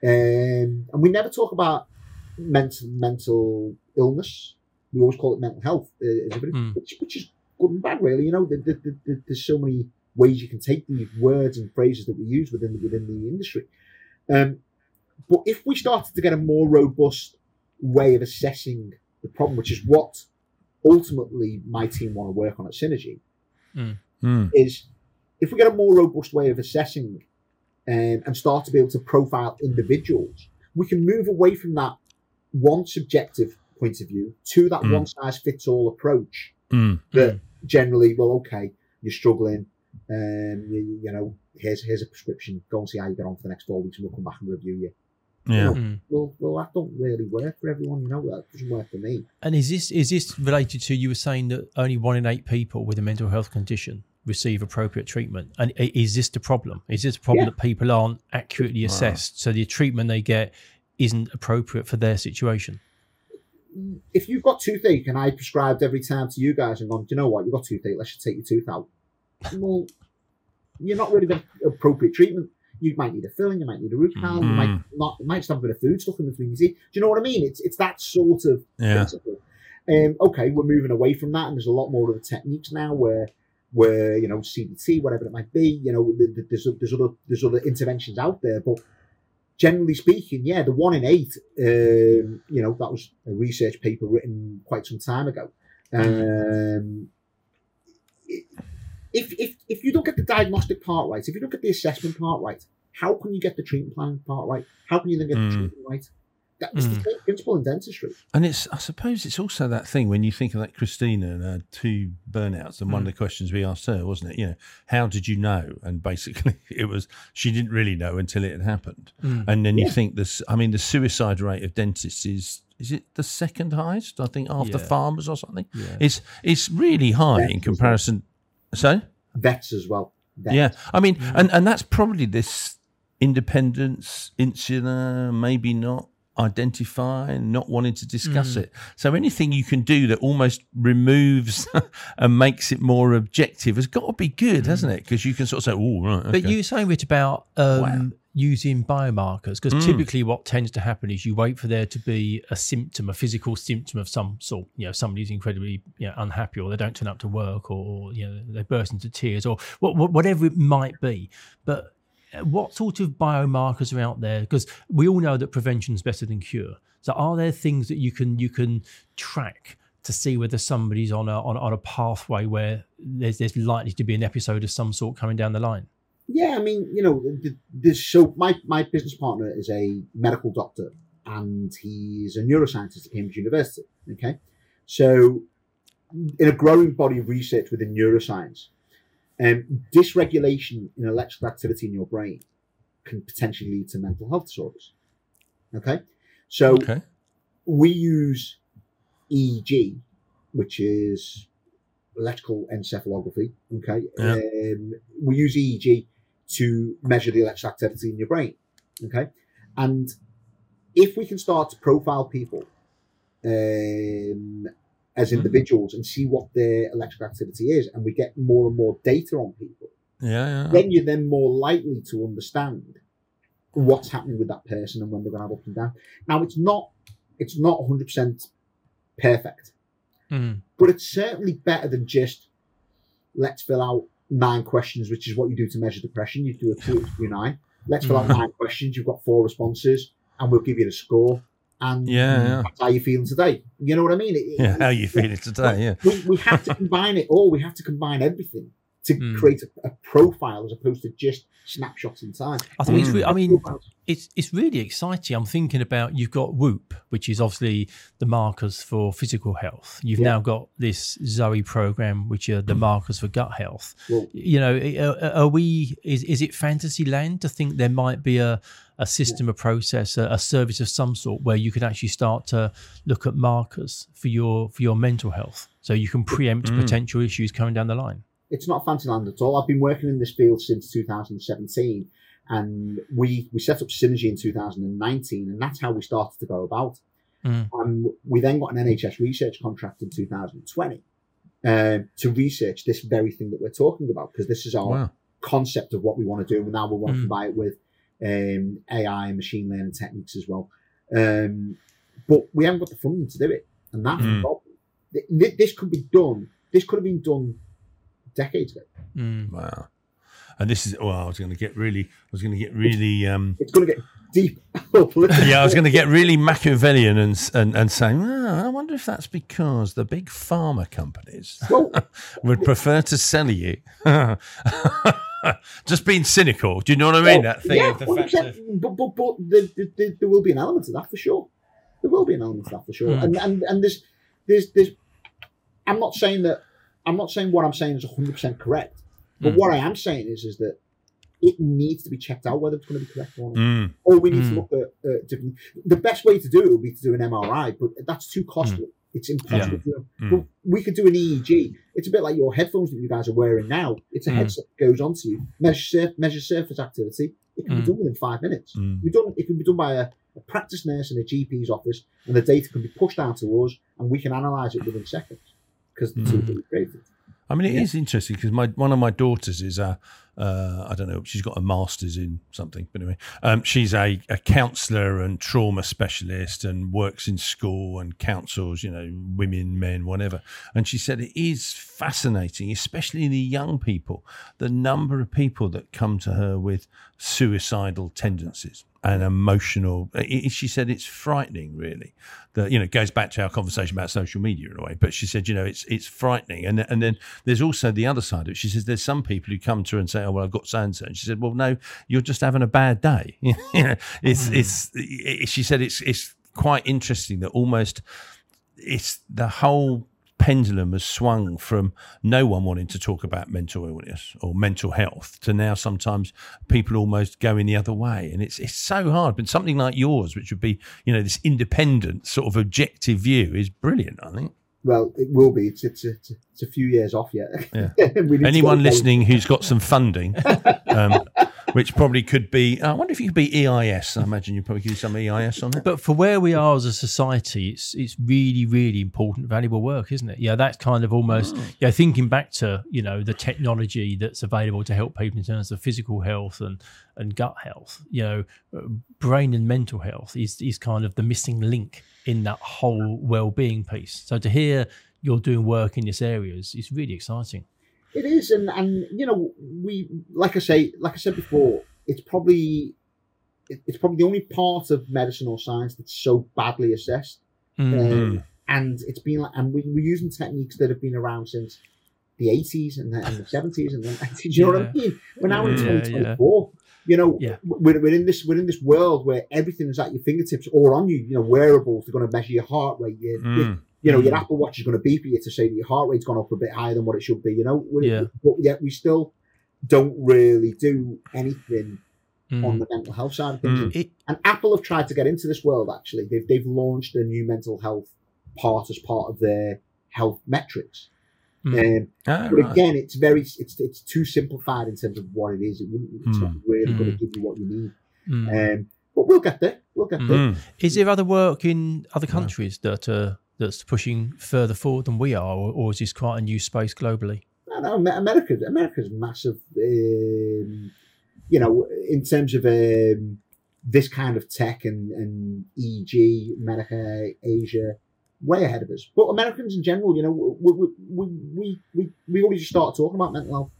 um, and we never talk about mental mental illness. We always call it mental health, uh, as a bit- Mm. which, which is good and bad, really. You know, the, the, the, the, there's so many ways you can take these words and phrases that we use within within the industry. Um, but if we started to get a more robust way of assessing the problem, which is what ultimately my team want to work on at Synergy, Mm. Mm. is if we get a more robust way of assessing um, and start to be able to profile individuals, we can move away from that one subjective point of view to that Mm. one-size-fits-all approach Mm. that generally, well, okay, you're struggling, um, you, you know, here's here's a prescription, go and see how you get on for the next four weeks and we'll come back and review you. Yeah. Mm. Well, well, that don't really work for everyone, you know, that doesn't work for me. And is this is this related to, you were saying that only one in eight people with a mental health condition receive appropriate treatment? And i- is this the problem? Is this the problem Yeah. that people aren't accurately assessed, so the treatment they get isn't appropriate for their situation? If you've got toothache and I prescribed every time to you guys and gone, do you know what, you've got toothache, let's just take your tooth out. Well, you're not really getting appropriate treatment. You might need a filling, you might need a root canal, you might not, you might just have a bit of food stuff in between your teeth. Do you know what I mean? It's it's that sort of Yeah. principle. Um, okay, we're moving away from that, and there's a lot more of the techniques now where, where you know, C B T, whatever it might be, you know, there's there's other there's other interventions out there, but generally speaking, yeah, the one in eight, um, you know, that was a research paper written quite some time ago. Um, if if if you don't get the diagnostic part right, if you don't get the assessment part right, how can you get the treatment plan part right? How can you then get Mm. the treatment right? That is Mm. the same principle in dentistry. And it's, I suppose it's also that thing when you think of that Christina and her two burnouts, and one of the questions we asked her, wasn't it? You know, how did you know? And basically it was, she didn't really know until it had happened. Mm. And then you Yeah. think this, I mean, the suicide rate of dentists is, is it the second highest? I think after Yeah. farmers or something. Yeah. It's, it's really high Vets in as comparison. So, Vets as well. Vets. yeah, I mean, and, and that's probably this independence, insular, maybe not identify, not wanting to discuss Mm. it. So anything you can do that almost removes and makes it more objective has got to be good, hasn't it? Because you can sort of say, oh, right, okay. But you were saying, Rich, about um, Wow. using biomarkers, because Mm. typically what tends to happen is you wait for there to be a symptom, a physical symptom of some sort. You know, somebody's incredibly you know, unhappy, or they don't turn up to work, or, or you know they burst into tears, or what, what, whatever it might be. But what sort of biomarkers are out there? Because we all know that prevention is better than cure. So are there things that you can you can track to see whether somebody's on a on, on a pathway where there's there's likely to be an episode of some sort coming down the line? Yeah, I mean, you know, there's so my, my business partner is a medical doctor and he's a neuroscientist at Cambridge University. Okay. So in a growing body of research within neuroscience, um, dysregulation in electrical activity in your brain can potentially lead to mental health disorders. Okay. So Okay. we use E E G, which is electrical encephalography. Okay. Yeah. Um, we use E E G to measure the electrical activity in your brain. Okay. And if we can start to profile people um, as individuals and see what their electrical activity is, and we get more and more data on people, Yeah, yeah. then you're then more likely to understand what's happening with that person and when they're going to have up and down. Now, it's not it's not one hundred percent perfect, Mm. but it's certainly better than just let's fill out nine questions, which is what you do to measure depression. You do a two, two, nine. Let's fill out nine questions. You've got four responses, and we'll give you the score. And Yeah, yeah. that's how you feeling today. You know what I mean? It- Yeah, it- how you feeling today? Yeah. we, we have to combine it all. We have to combine everything to Mm. create a, a profile as opposed to just snapshots in time. I think it's. Mm. Re- I mean, Profiles. it's it's really exciting. I'm thinking about, you've got Whoop, which is obviously the markers for physical health. You've Yeah. now got this Zoe program, which are the markers for gut health. Well, You know, are, are we? Is is it fantasy land to think there might be a a system, a process, a, a service of some sort where you could actually start to look at markers for your for your mental health, so you can preempt Mm. potential issues coming down the line? it's not fancy land at all. I've been working in this field since two thousand seventeen, and we we set up Synergy in two thousand nineteen, and that's how we started to go about. Mm. Um, we then got an N H S research contract in two thousand twenty uh, to research this very thing that we're talking about, because this is our Wow. concept of what we want to do, and now we want to Mm. combine it with um, A I and machine learning techniques as well. Um, but we haven't got the funding to do it, and that's the Mm. problem. Th- th- This could be done. This could have been done decades ago. Mm. Wow. and this is, well, I was going to get really, I was going to get really, um, It's going to get deep. yeah, I was going to get really Machiavellian and and, and saying, oh, I wonder if that's because the big pharma companies Well, would prefer to sell you. Just being cynical. Do you know what I mean? well, that thing yeah, of the fact of, but, but, but there, there, there will be an element of that for sure. There will be an element of that for sure. Mm. And, and, and there's, there's, there's, I'm not saying that, I'm not saying what I'm saying is one hundred percent correct. But Mm. what I am saying is, is that it needs to be checked out whether it's going to be correct or not. mm, Or we need Mm. to look at uh, different. The best way to do it would be to do an M R I, but that's too costly. It's impossible. Yeah. to do. Mm. But we could do an E E G. It's a bit like your headphones that you guys are wearing now. It's a Mm. headset that goes onto you, measures surf, measure surface activity. It can Mm. be done within five minutes. Mm. It, can be done, it can be done by a, a practice nurse in a G P's office, and the data can be pushed down to us, and we can analyse it within seconds because the tool Mm. that we created. I mean, it is Yeah. interesting because my one of my daughters is a, uh, I don't know, she's got a master's in something, but anyway, um, she's a, a counsellor and trauma specialist and works in school and counsels, you know, women, men, whatever. And she said it is fascinating, especially the young people, the number of people that come to her with suicidal tendencies and emotional. It, she said it's frightening, really. That, you know, it goes back to our conversation about social media in a way. But she said, you know, it's it's frightening. And and then there's also the other side of it. She says there's some people who come to her and say, oh, well, I've got so and so. And she said, well, no, you're just having a bad day. You know, it's Mm. it's. It, she said it's it's quite interesting that almost it's the whole pendulum has swung from no one wanting to talk about mental illness or mental health to now sometimes people almost going the other way, and it's it's so hard. But something like yours, which would be, you know, this independent sort of objective view, is brilliant, I think. Well, it will be. It's it's, it's, it's a few years off yet. Yeah. We need to Anyone go- listening who's got some funding, um, which probably could be, I wonder if you could be E I S. I imagine you probably could do some E I S on it. But for where we are as a society, it's it's really, really important, valuable work, isn't it? Yeah, that's kind of almost, yeah, thinking back to, you know, the technology that's available to help people in terms of physical health and, and gut health, you know, uh, brain and mental health is, is kind of the missing link in that whole well-being piece. So to hear you're doing work in this area is, is really exciting. It is, and and you know, we like I say, like I said before, it's probably it- it's probably the only part of medicine or science that's so badly assessed, Mm. um, and it's been like, and we, we're using techniques that have been around since the eighties and the, and the seventies and the nineties. You know what I Yeah. mean? We're now in Yeah, twenty twenty-four. You know, Yeah. we're, we're in this we're in this world where everything is at your fingertips or on you. You know, wearables, they're going to measure your heart rate. Your, your- Mm. you know, your Mm. Apple Watch is going to beep at you to say that your heart rate's gone up a bit higher than what it should be. You know, We're- Yeah. but yet we still don't really do anything Mm. on the mental health side of things. Mm. It, And Apple have tried to get into this world. Actually, they've they've launched a new mental health part as part of their health metrics. Mm. Um, Ah, but right. again, it's very it's it's too simplified in terms of what it is. It wouldn't it's not Mm. really going Mm. to give you what you need. mm. Um, but we'll get there. We'll get there. Mm. Is there other work in other countries that uh, that's pushing further forward than we are, or, or is this quite a new space globally? No, no, Amer- America, America's massive. Um, you know, in terms of um, this kind of tech and, and E E G, America, Asia, way ahead of us. But Americans in general, you know, we we we we, we, we already just started talking about mental health.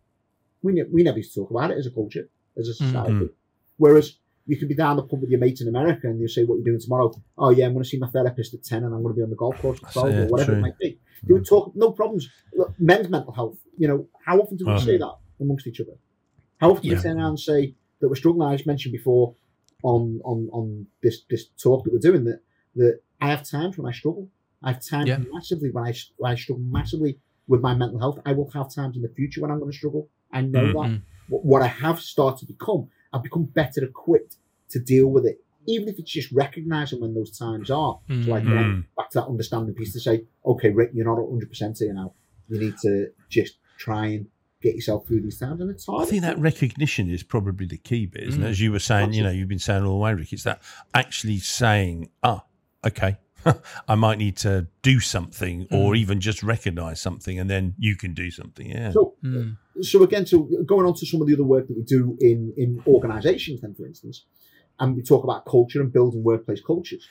We ne- we never used to talk about it as a culture, as a society. Mhm. Whereas you could be down the pub with your mates in America and you say, "What are you doing tomorrow?" "Oh yeah, I'm going to see my therapist at ten, and I'm going to be on the golf course at twelve, Yeah, or whatever true. it might be." You would talk, no problems. Look, men's mental health. You know, how often do we Oh. say that amongst each other? How often do Yeah. we turn around and say that we're struggling? I just mentioned before on on on this this talk that we're doing that that I have times when I struggle. I have times Yeah. massively when I when I struggle massively with my mental health. I will have times in the future when I'm going to struggle. I know Mm. that. Mm. What, what I have started to become, I've become better equipped to deal with it, even if it's just recognizing when those times are. So like Mm. um, back to that understanding piece to say, okay, Rick, you're not one hundred percent here now. You need to just try and get yourself through these times, and it's hard. I think that recognition is probably the key bit, isn't it? Mm. As you were saying, you know, you've been saying all the way, Rick, it's that actually saying, ah, okay, I might need to do something or Mm. even just recognise something, and then you can do something. Yeah. So, Mm. so again, so going on to some of the other work that we do in in organisations, then for instance, and we talk about culture and building workplace cultures.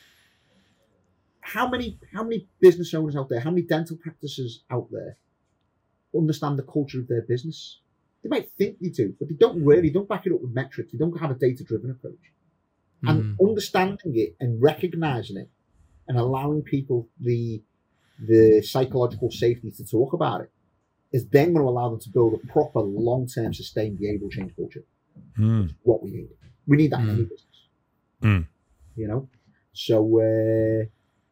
How many how many business owners out there, how many dental practices out there understand the culture of their business? They might think they do, but they don't really. Don't back it up with metrics. They don't have a data-driven approach. Mm. And understanding it and recognizing it and allowing people the the psychological safety to talk about it is then going to allow them to build a proper, long-term, sustained behavioral change culture. Mm. What we need. We need that mm. in any business. Mm. You know? So uh,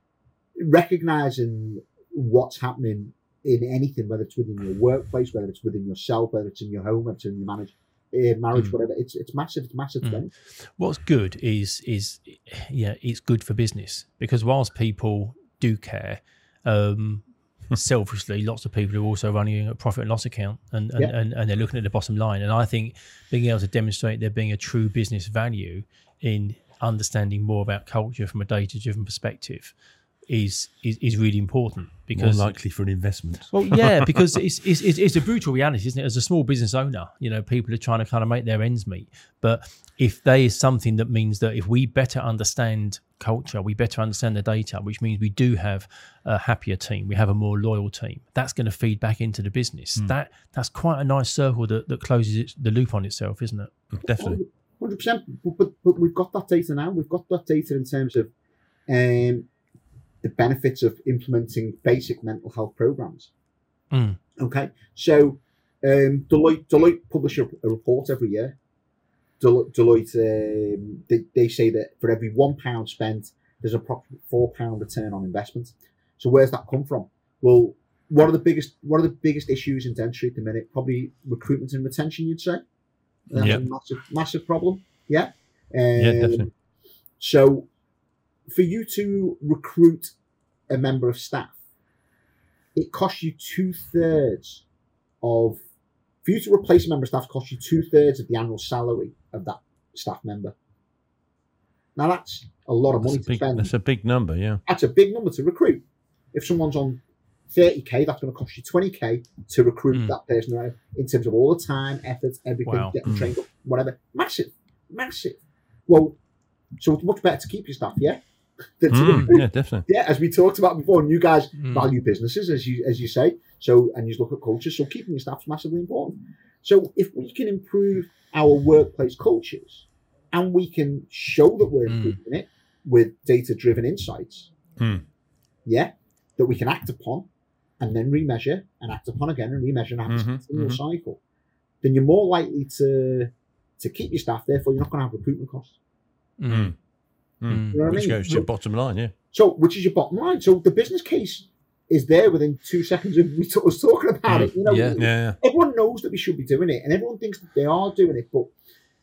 recognizing what's happening in anything, whether it's within your workplace, whether it's within yourself, whether it's in your home, whether it's in your marriage, uh, marriage, mm. whatever, it's it's massive. It's massive. Mm. What's good is is yeah, it's good for business because whilst people do care, um, selfishly, lots of people are also running a profit and loss account, and and, yeah. and and they're looking at the bottom line. And I think being able to demonstrate there being a true business value in understanding more about culture from a data-driven perspective is is, is really important. Because more likely for an investment. Well, yeah, because it's, it's it's it's a brutal reality, isn't it? As a small business owner, you know, people are trying to kind of make their ends meet. But if there is something that means that if we better understand culture, we better understand the data, which means we do have a happier team, we have a more loyal team, that's going to feed back into the business. Mm. That that's quite a nice circle that, that closes it, the loop on itself, isn't it? Definitely. one hundred percent. But, but, but we've got that data now. We've got that data in terms of um, the benefits of implementing basic mental health programs. Mm. Okay, so um, Deloitte, Deloitte publish a, a report every year. Deloitte, Deloitte um, they, they say that for every one pound spent, there's approximately four pound return on investment. So where's that come from? Well, one of the biggest one of the biggest issues in dentistry at the minute, probably recruitment and retention. You'd say that's yep. a massive massive problem. Yeah, um, yeah, definitely. So, for you to recruit a member of staff, it costs you two thirds of. For you to replace a member of staff, costs you two thirds of the annual salary of that staff member. Now that's a lot of that's money to big, spend. That's a big number, yeah. That's a big number to recruit. If someone's on thirty k, that's going to cost you twenty k to recruit mm. that person, right? In terms of all the time, effort, everything, wow. getting mm. trained up, whatever. Massive, massive. Well, so it's much better to keep your staff, yeah. Mm, yeah, definitely. Yeah, as we talked about before, and you guys mm. value businesses, as you as you say. So, and you look at culture. So, keeping your staff is massively important. So, if we can improve our workplace cultures, and we can show that we're improving mm. it with data-driven insights, mm. yeah, that we can act upon, and then remeasure, and act upon again, and remeasure, and have mm-hmm, a continual mm-hmm. cycle, then you're more likely to to keep your staff. Therefore, you're not going to have recruitment costs. Mm. Mm. You know what which I mean? goes to your bottom line, yeah. So, which is your bottom line. So, the business case is there within two seconds of we t- was talking about mm. it. You know, yeah. Yeah, yeah. Everyone knows that we should be doing it, and everyone thinks that they are doing it. But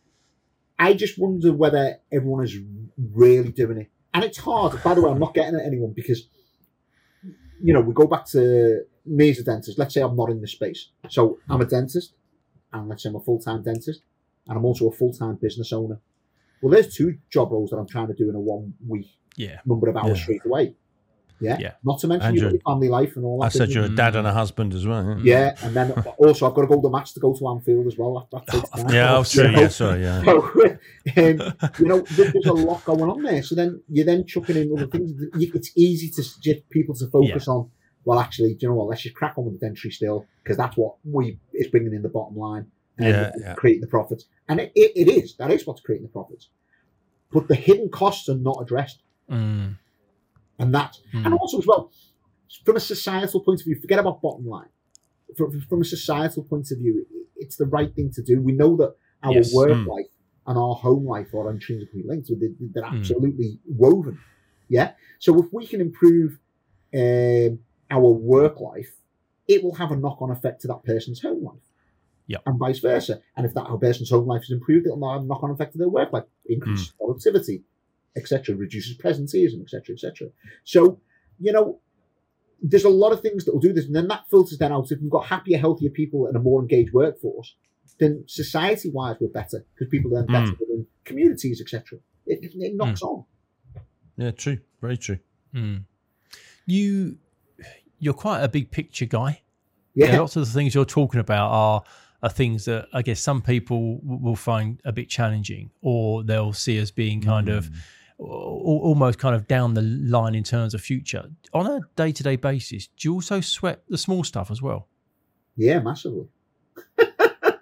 I just wonder whether everyone is really doing it. And it's hard. By the way, I'm not getting at anyone because, you know, we go back to me as a dentist. Let's say I'm not in this space. So, I'm a dentist, and let's say I'm a full-time dentist, and I'm also a full-time business owner. Well, there's two job roles that I'm trying to do in a one week yeah. number of hours yeah. straight away. Yeah? yeah. Not to mention your family life and all that. I said you're a dad and a husband as well. Yeah, yeah and then also I've got to go to match to go to Anfield as well. That, that takes time. Yeah, oh, true. Yeah, sorry. Yeah. So, um, you know, there's a lot going on there. So then you're then chucking in other things. It's easy to get people to focus yeah. on, well, actually, do you know what, let's just crack on with the dentistry still, because that's what we is bringing in the bottom line and yeah, yeah. creating the profits. And it, it, it is. That is what's creating the profits. But the hidden costs are not addressed. Mm. And that, mm. and also as well, from a societal point of view, forget about bottom line. From, from a societal point of view, it's the right thing to do. We know that our yes. work mm. life and our home life are intrinsically linked. They're, they're absolutely mm. woven. Yeah. So if we can improve um, our work life, it will have a knock-on effect to that person's home life. Yep. And vice versa. And if that person's home life is improved, it'll have a knock-on effect to their work life, increases mm. productivity, et cetera, reduces presenteeism, et cetera, et cetera. So, you know, there's a lot of things that will do this, and then that filters then out. If you've got happier, healthier people and a more engaged workforce, then society-wise we're better because people are then better mm. within communities, et cetera. It, it, it knocks mm. on. Yeah, true, very true. Mm. You, you're quite a big picture guy. Yeah, yeah, lots of the things you're talking about are. are things that I guess some people w- will find a bit challenging, or they'll see as being kind mm. of a- almost kind of down the line in terms of future. On a day-to-day basis, do you also sweat the small stuff as well? Yeah, massively.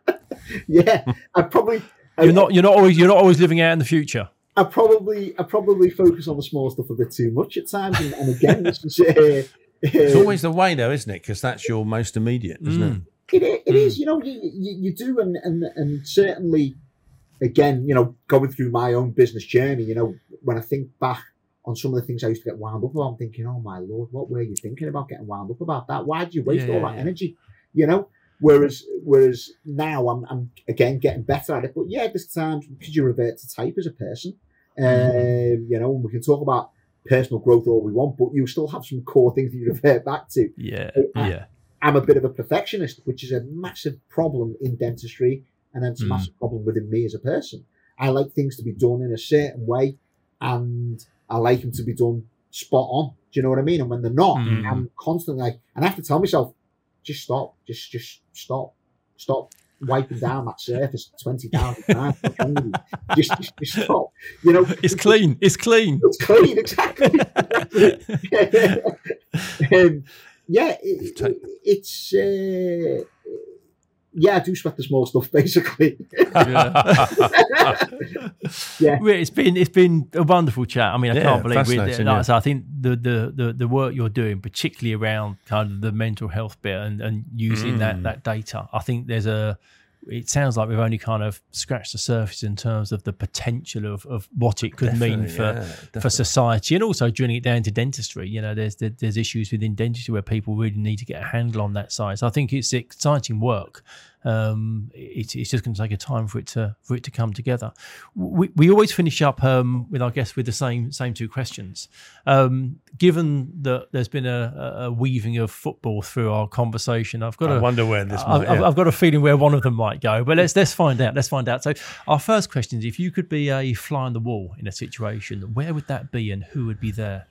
yeah, I probably you're I, not you're not always you're not always living out in the future. I probably I probably focus on the small stuff a bit too much at times, and, and again, this is, uh, it's always the way, though, isn't it? Because that's your most immediate, isn't Mm. It, it? it Mm. is, you know, you, you, you do, and, and and certainly, again, you know, going through my own business journey, you know, when I think back on some of the things I used to get wound up about, I'm thinking, oh my Lord, what were you thinking about getting wound up about that? Why did you waste Yeah, all that yeah. energy? You know, whereas whereas now I'm, I'm again getting better at it. But yeah, there's times because you revert to type as a person. Um, you know, and we can talk about personal growth all we want, but you still have some core things that you revert back to. Yeah, I, yeah. I'm a bit of a perfectionist, which is a massive problem in dentistry, and it's a Mm. massive problem within me as a person. I like things to be done in a certain way, and I like them to be done spot on. Do you know what I mean? And when they're not, Mm. I'm constantly like, and I have to tell myself, just stop, just just stop, stop wiping down that surface twenty thousand times. just, just, just stop. You know, It's clean. It's clean. It's clean, exactly. um, yeah, it, it, it's uh, yeah, I do sweat the small stuff, basically. Yeah. Well, it's been it's been a wonderful chat. I mean, I Yeah, can't believe it. fascinating, Like I yeah. said, I think the, the, the, the work you're doing, particularly around kind of the mental health bit and, and using that Mm. that data, I think there's a. It sounds like we've only kind of scratched the surface in terms of the potential of, of what it could mean Definitely, for yeah, for definitely. society, and also drilling it down to dentistry. You know, there's there- there's issues within dentistry where people really need to get a handle on that side. So I think it's exciting work. Um, it's it's just going to take a time for it to for it to come together. We we always finish up um, with our guests with the same same two questions. Um, given that there's been a, a weaving of football through our conversation, I've got I a wonder where this I've, might. I've, yeah. I've got a feeling where one of them might go, but let's let's find out. Let's find out. So, our first question is: if you could be a fly on the wall in a situation, where would that be, and who would be there?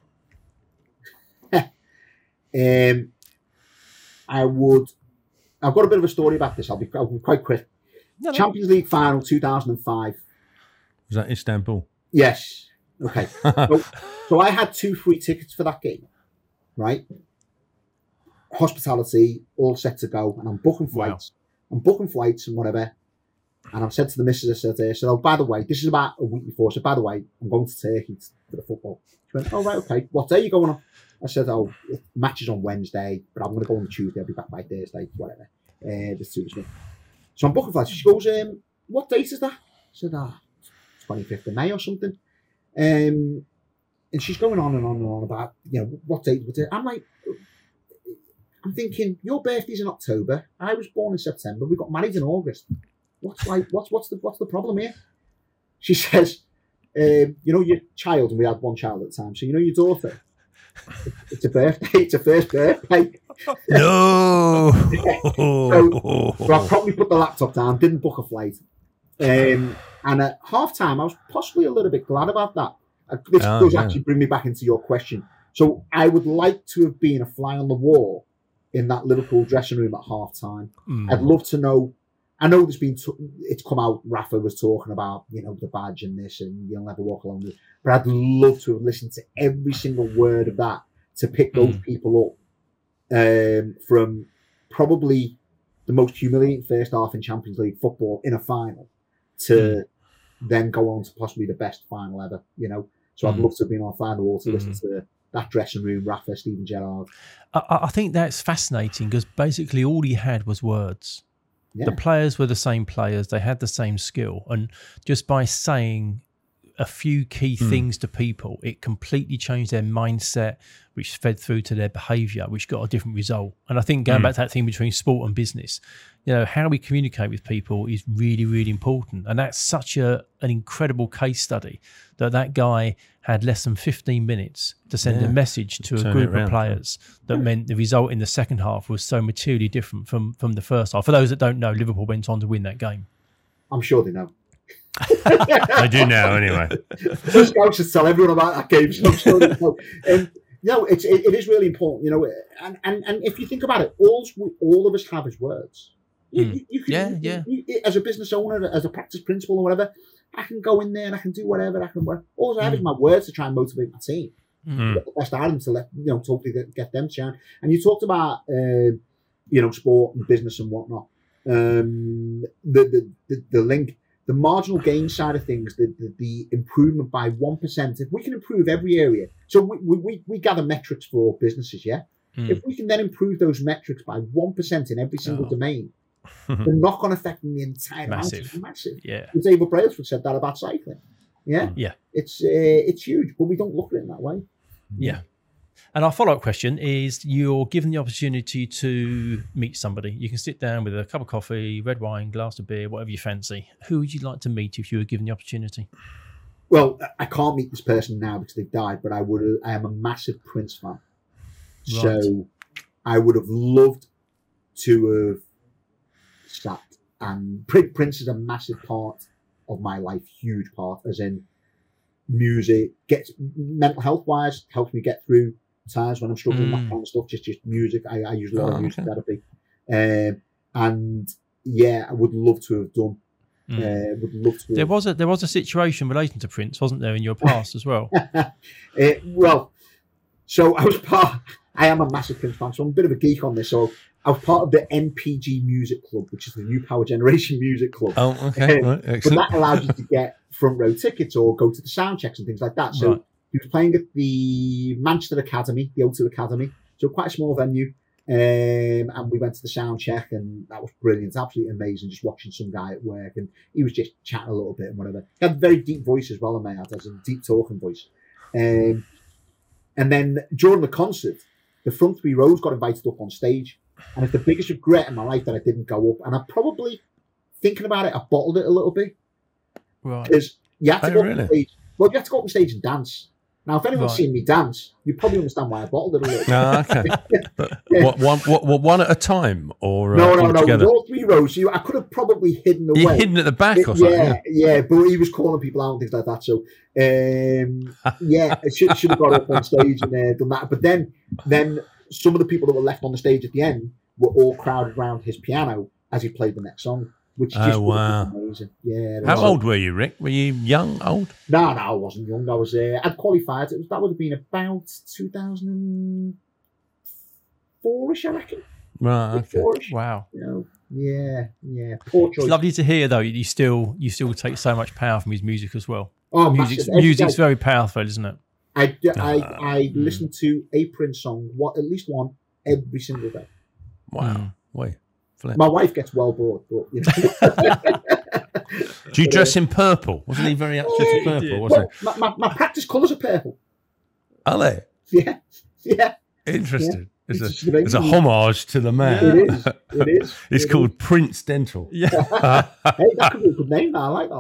Um, I would. I've got a bit of a story about this. I'll be, I'll be quite quick. No, no. Champions League final two thousand five. Was that Istanbul? Yes. Okay. so, so I had two free tickets for that game, right? Hospitality, all set to go, and I'm booking flights. I'm booking flights and whatever. And I've said to the missus, I said, I said, oh, by the way, this is about a week before. So, by the way, I'm going to Turkey for the football. She went, oh, right, okay. What day are you going on? I said, oh, it matches on Wednesday, but I'm going to go on Tuesday. I'll be back by Thursday, whatever. Uh, there's two of us. So I'm booking flights. She goes, um, what date is that? I said, ah, twenty-fifth of May or something. Um, and she's going on and on and on about, you know, what date was it? I'm like, I'm thinking, your birthday's in October. I was born in September. We got married in August. What's like, what's what's the what's the problem here? She says, um, you know, your child, and we had one child at the time. So you know your daughter. It's a birthday. It's a first birthday. No. So, so I probably put the laptop down. Didn't book a flight. Um, and at half time, I was possibly a little bit glad about that. Uh, This Oh, does yeah. actually bring me back into your question. So I would like to have been a fly on the wall in that Liverpool dressing room at half time. Mm. I'd love to know. I know there's been, t- it's come out, Rafa was talking about, you know, the badge and this and you'll never walk alone with it. But I'd love to have listened to every single word of that to pick those Mm. people up um, from probably the most humiliating first half in Champions League football in a final to Mm. then go on to possibly the best final ever, you know. So I'd Mm. love to have been on final wall to Mm. listen to that dressing room, Rafa, Steven Gerrard. I, I think that's fascinating because basically all he had was words. Yeah. The players were the same players. They had the same skill. And just by saying a few key Mm. things to people, it completely changed their mindset, which fed through to their behaviour, which got a different result. And I think going Mm. back to that thing between sport and business, you know, how we communicate with people is really, really important. And that's such a an incredible case study that that guy had less than fifteen minutes to send Yeah. a message to a Turn it group around, of players that meant the result in the second half was so materially different from, from the first half. For those that don't know, Liverpool went on to win that game. I'm sure they know. I do now, anyway. Those scouts should tell everyone about that game. So I'm sure they know. Um, no, it's it, it is really important, you know. And, and and if you think about it, all we, all of us have is words. You, Mm. you, you can, Yeah, you- yeah. you- as a business owner, as a practice principal or whatever, I can go in there and I can do whatever I can. Work. All I have is Mm. my words to try and motivate my team. Mm. Get the best out of them to let you know, totally get, get them to shine. And you talked about um, you know, sport and business and whatnot. um, the, the the the link, the marginal gain side of things, the the, the improvement by one percent. If we can improve every area, so we we we gather metrics for businesses, yeah. Mm. If we can then improve those metrics by one percent in every single oh. domain, the knock-on effect in the entire massive, is massive. Yeah, David Brailsford said that about cycling. Yeah, yeah, it's uh, it's huge, but we don't look at it in that way. Yeah. And our follow-up question is, you're given the opportunity to meet somebody. You can sit down with a cup of coffee, red wine, glass of beer, whatever you fancy. Who would you like to meet if you were given the opportunity? Well, I can't meet this person now because they've died, but I would. I am a massive Prince fan. Right. So I would have loved to have sat. And Prince is a massive part of my life, huge part, as in music, gets mental health wise, helps me get through times when I'm struggling, mm. that kind of stuff. Just, just music. I, I use a lot oh, of music okay. therapy, um, and yeah, I would love to have done. Mm. Uh, would love to. There have. was a there was a situation relating to Prince, wasn't there, in your past as well? uh, well, so I was part. I am a massive Prince fan, so I'm a bit of a geek on this. So I was part of the N P G Music Club, which is the New Power Generation Music Club. Oh, okay. Um, right, but that allowed you to get front row tickets or go to the sound checks and things like that. So right. he was playing at the Manchester Academy, the O two Academy, so quite a small venue. Um, and we went to the sound check, and that was brilliant, absolutely amazing. Just watching some guy at work, and he was just chatting a little bit and whatever. He had a very deep voice as well, I may add, as a deep talking voice. Um, and then during the concert, the front three rows got invited up on stage, and it's the biggest regret in my life that I didn't go up. And I probably, thinking about it, I bottled it a little bit. Right. Because you have to oh, go really? on stage. Well, you have to go up on stage and dance. Now, if anyone's right. seen me dance, you probably understand why I bottled it a little bit. Oh, okay. But what, one, what, what, one at a time, or no, uh, no, all no, together? all three rows. So I could have probably hidden away. You're hidden at the back, or something? Yeah, yeah. But he was calling people out and things like that. So, um, yeah, I should, should have got up on stage and uh, done that. But then, then some of the people that were left on the stage at the end were all crowded around his piano as he played the next song. Which just oh, wow. amazing. Yeah. How old were you, Rick? Were you young, old? No, no, I wasn't young. I was. Uh, I'd qualified. It was, that would have been about two thousand four-ish, I reckon. Right. Okay. four-ish. Wow. You know, yeah, yeah. Poor choice. It's lovely to hear, though. You still, you still take so much power from his music as well. Oh, music's, music's very powerful, isn't it? I, I, I mm. listen to a Prince song, what at least one every single day. Wow. Mm. Wait. Flip. My wife gets well bored, but you know. Do you dress in purple? Wasn't he very active in purple? Was well, my, my, my practice colours are purple. Are they? Yeah, yeah. Interesting. Yeah. It's, it's, a, it's a homage to the man. It is. It is. It's it called is. Prince Dental. Yeah. Hey, that could be a good name. I like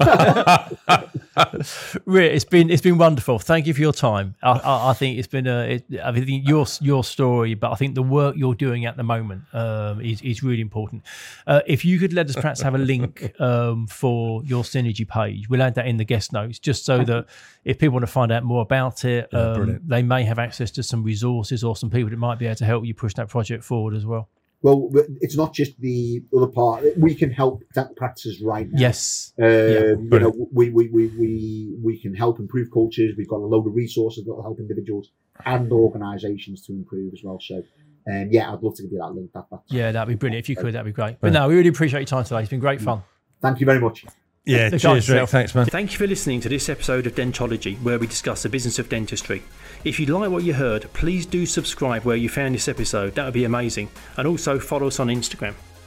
that one. Rick, it's been it's been wonderful. Thank you for your time. I, I, I think it's been a. It, I think your your story, but I think the work you're doing at the moment um, is is really important. Uh, if you could let us perhaps have a link um, for your Synergy page, we'll add that in the guest notes, just so that if people want to find out more about it, yeah, um, they may have access to some resources or some people that might be able to help you push that project forward as well. Well, it's not just the other part. We can help dental practices right now. Yes. Um, yeah, you know, we, we, we, we, we can help improve cultures. We've got a load of resources that will help individuals and organisations to improve as well. So, um, yeah, I'd love to give you that link. That, that's, yeah, that'd be brilliant. If you could, that'd be great. But no, we really appreciate your time today. It's been great fun. Thank you very much. Yeah, Look cheers, Rick. Thanks, man. Thank you for listening to this episode of Dentology, where we discuss the business of dentistry. If you like what you heard, please do subscribe where you found this episode. That would be amazing. And also follow us on Instagram.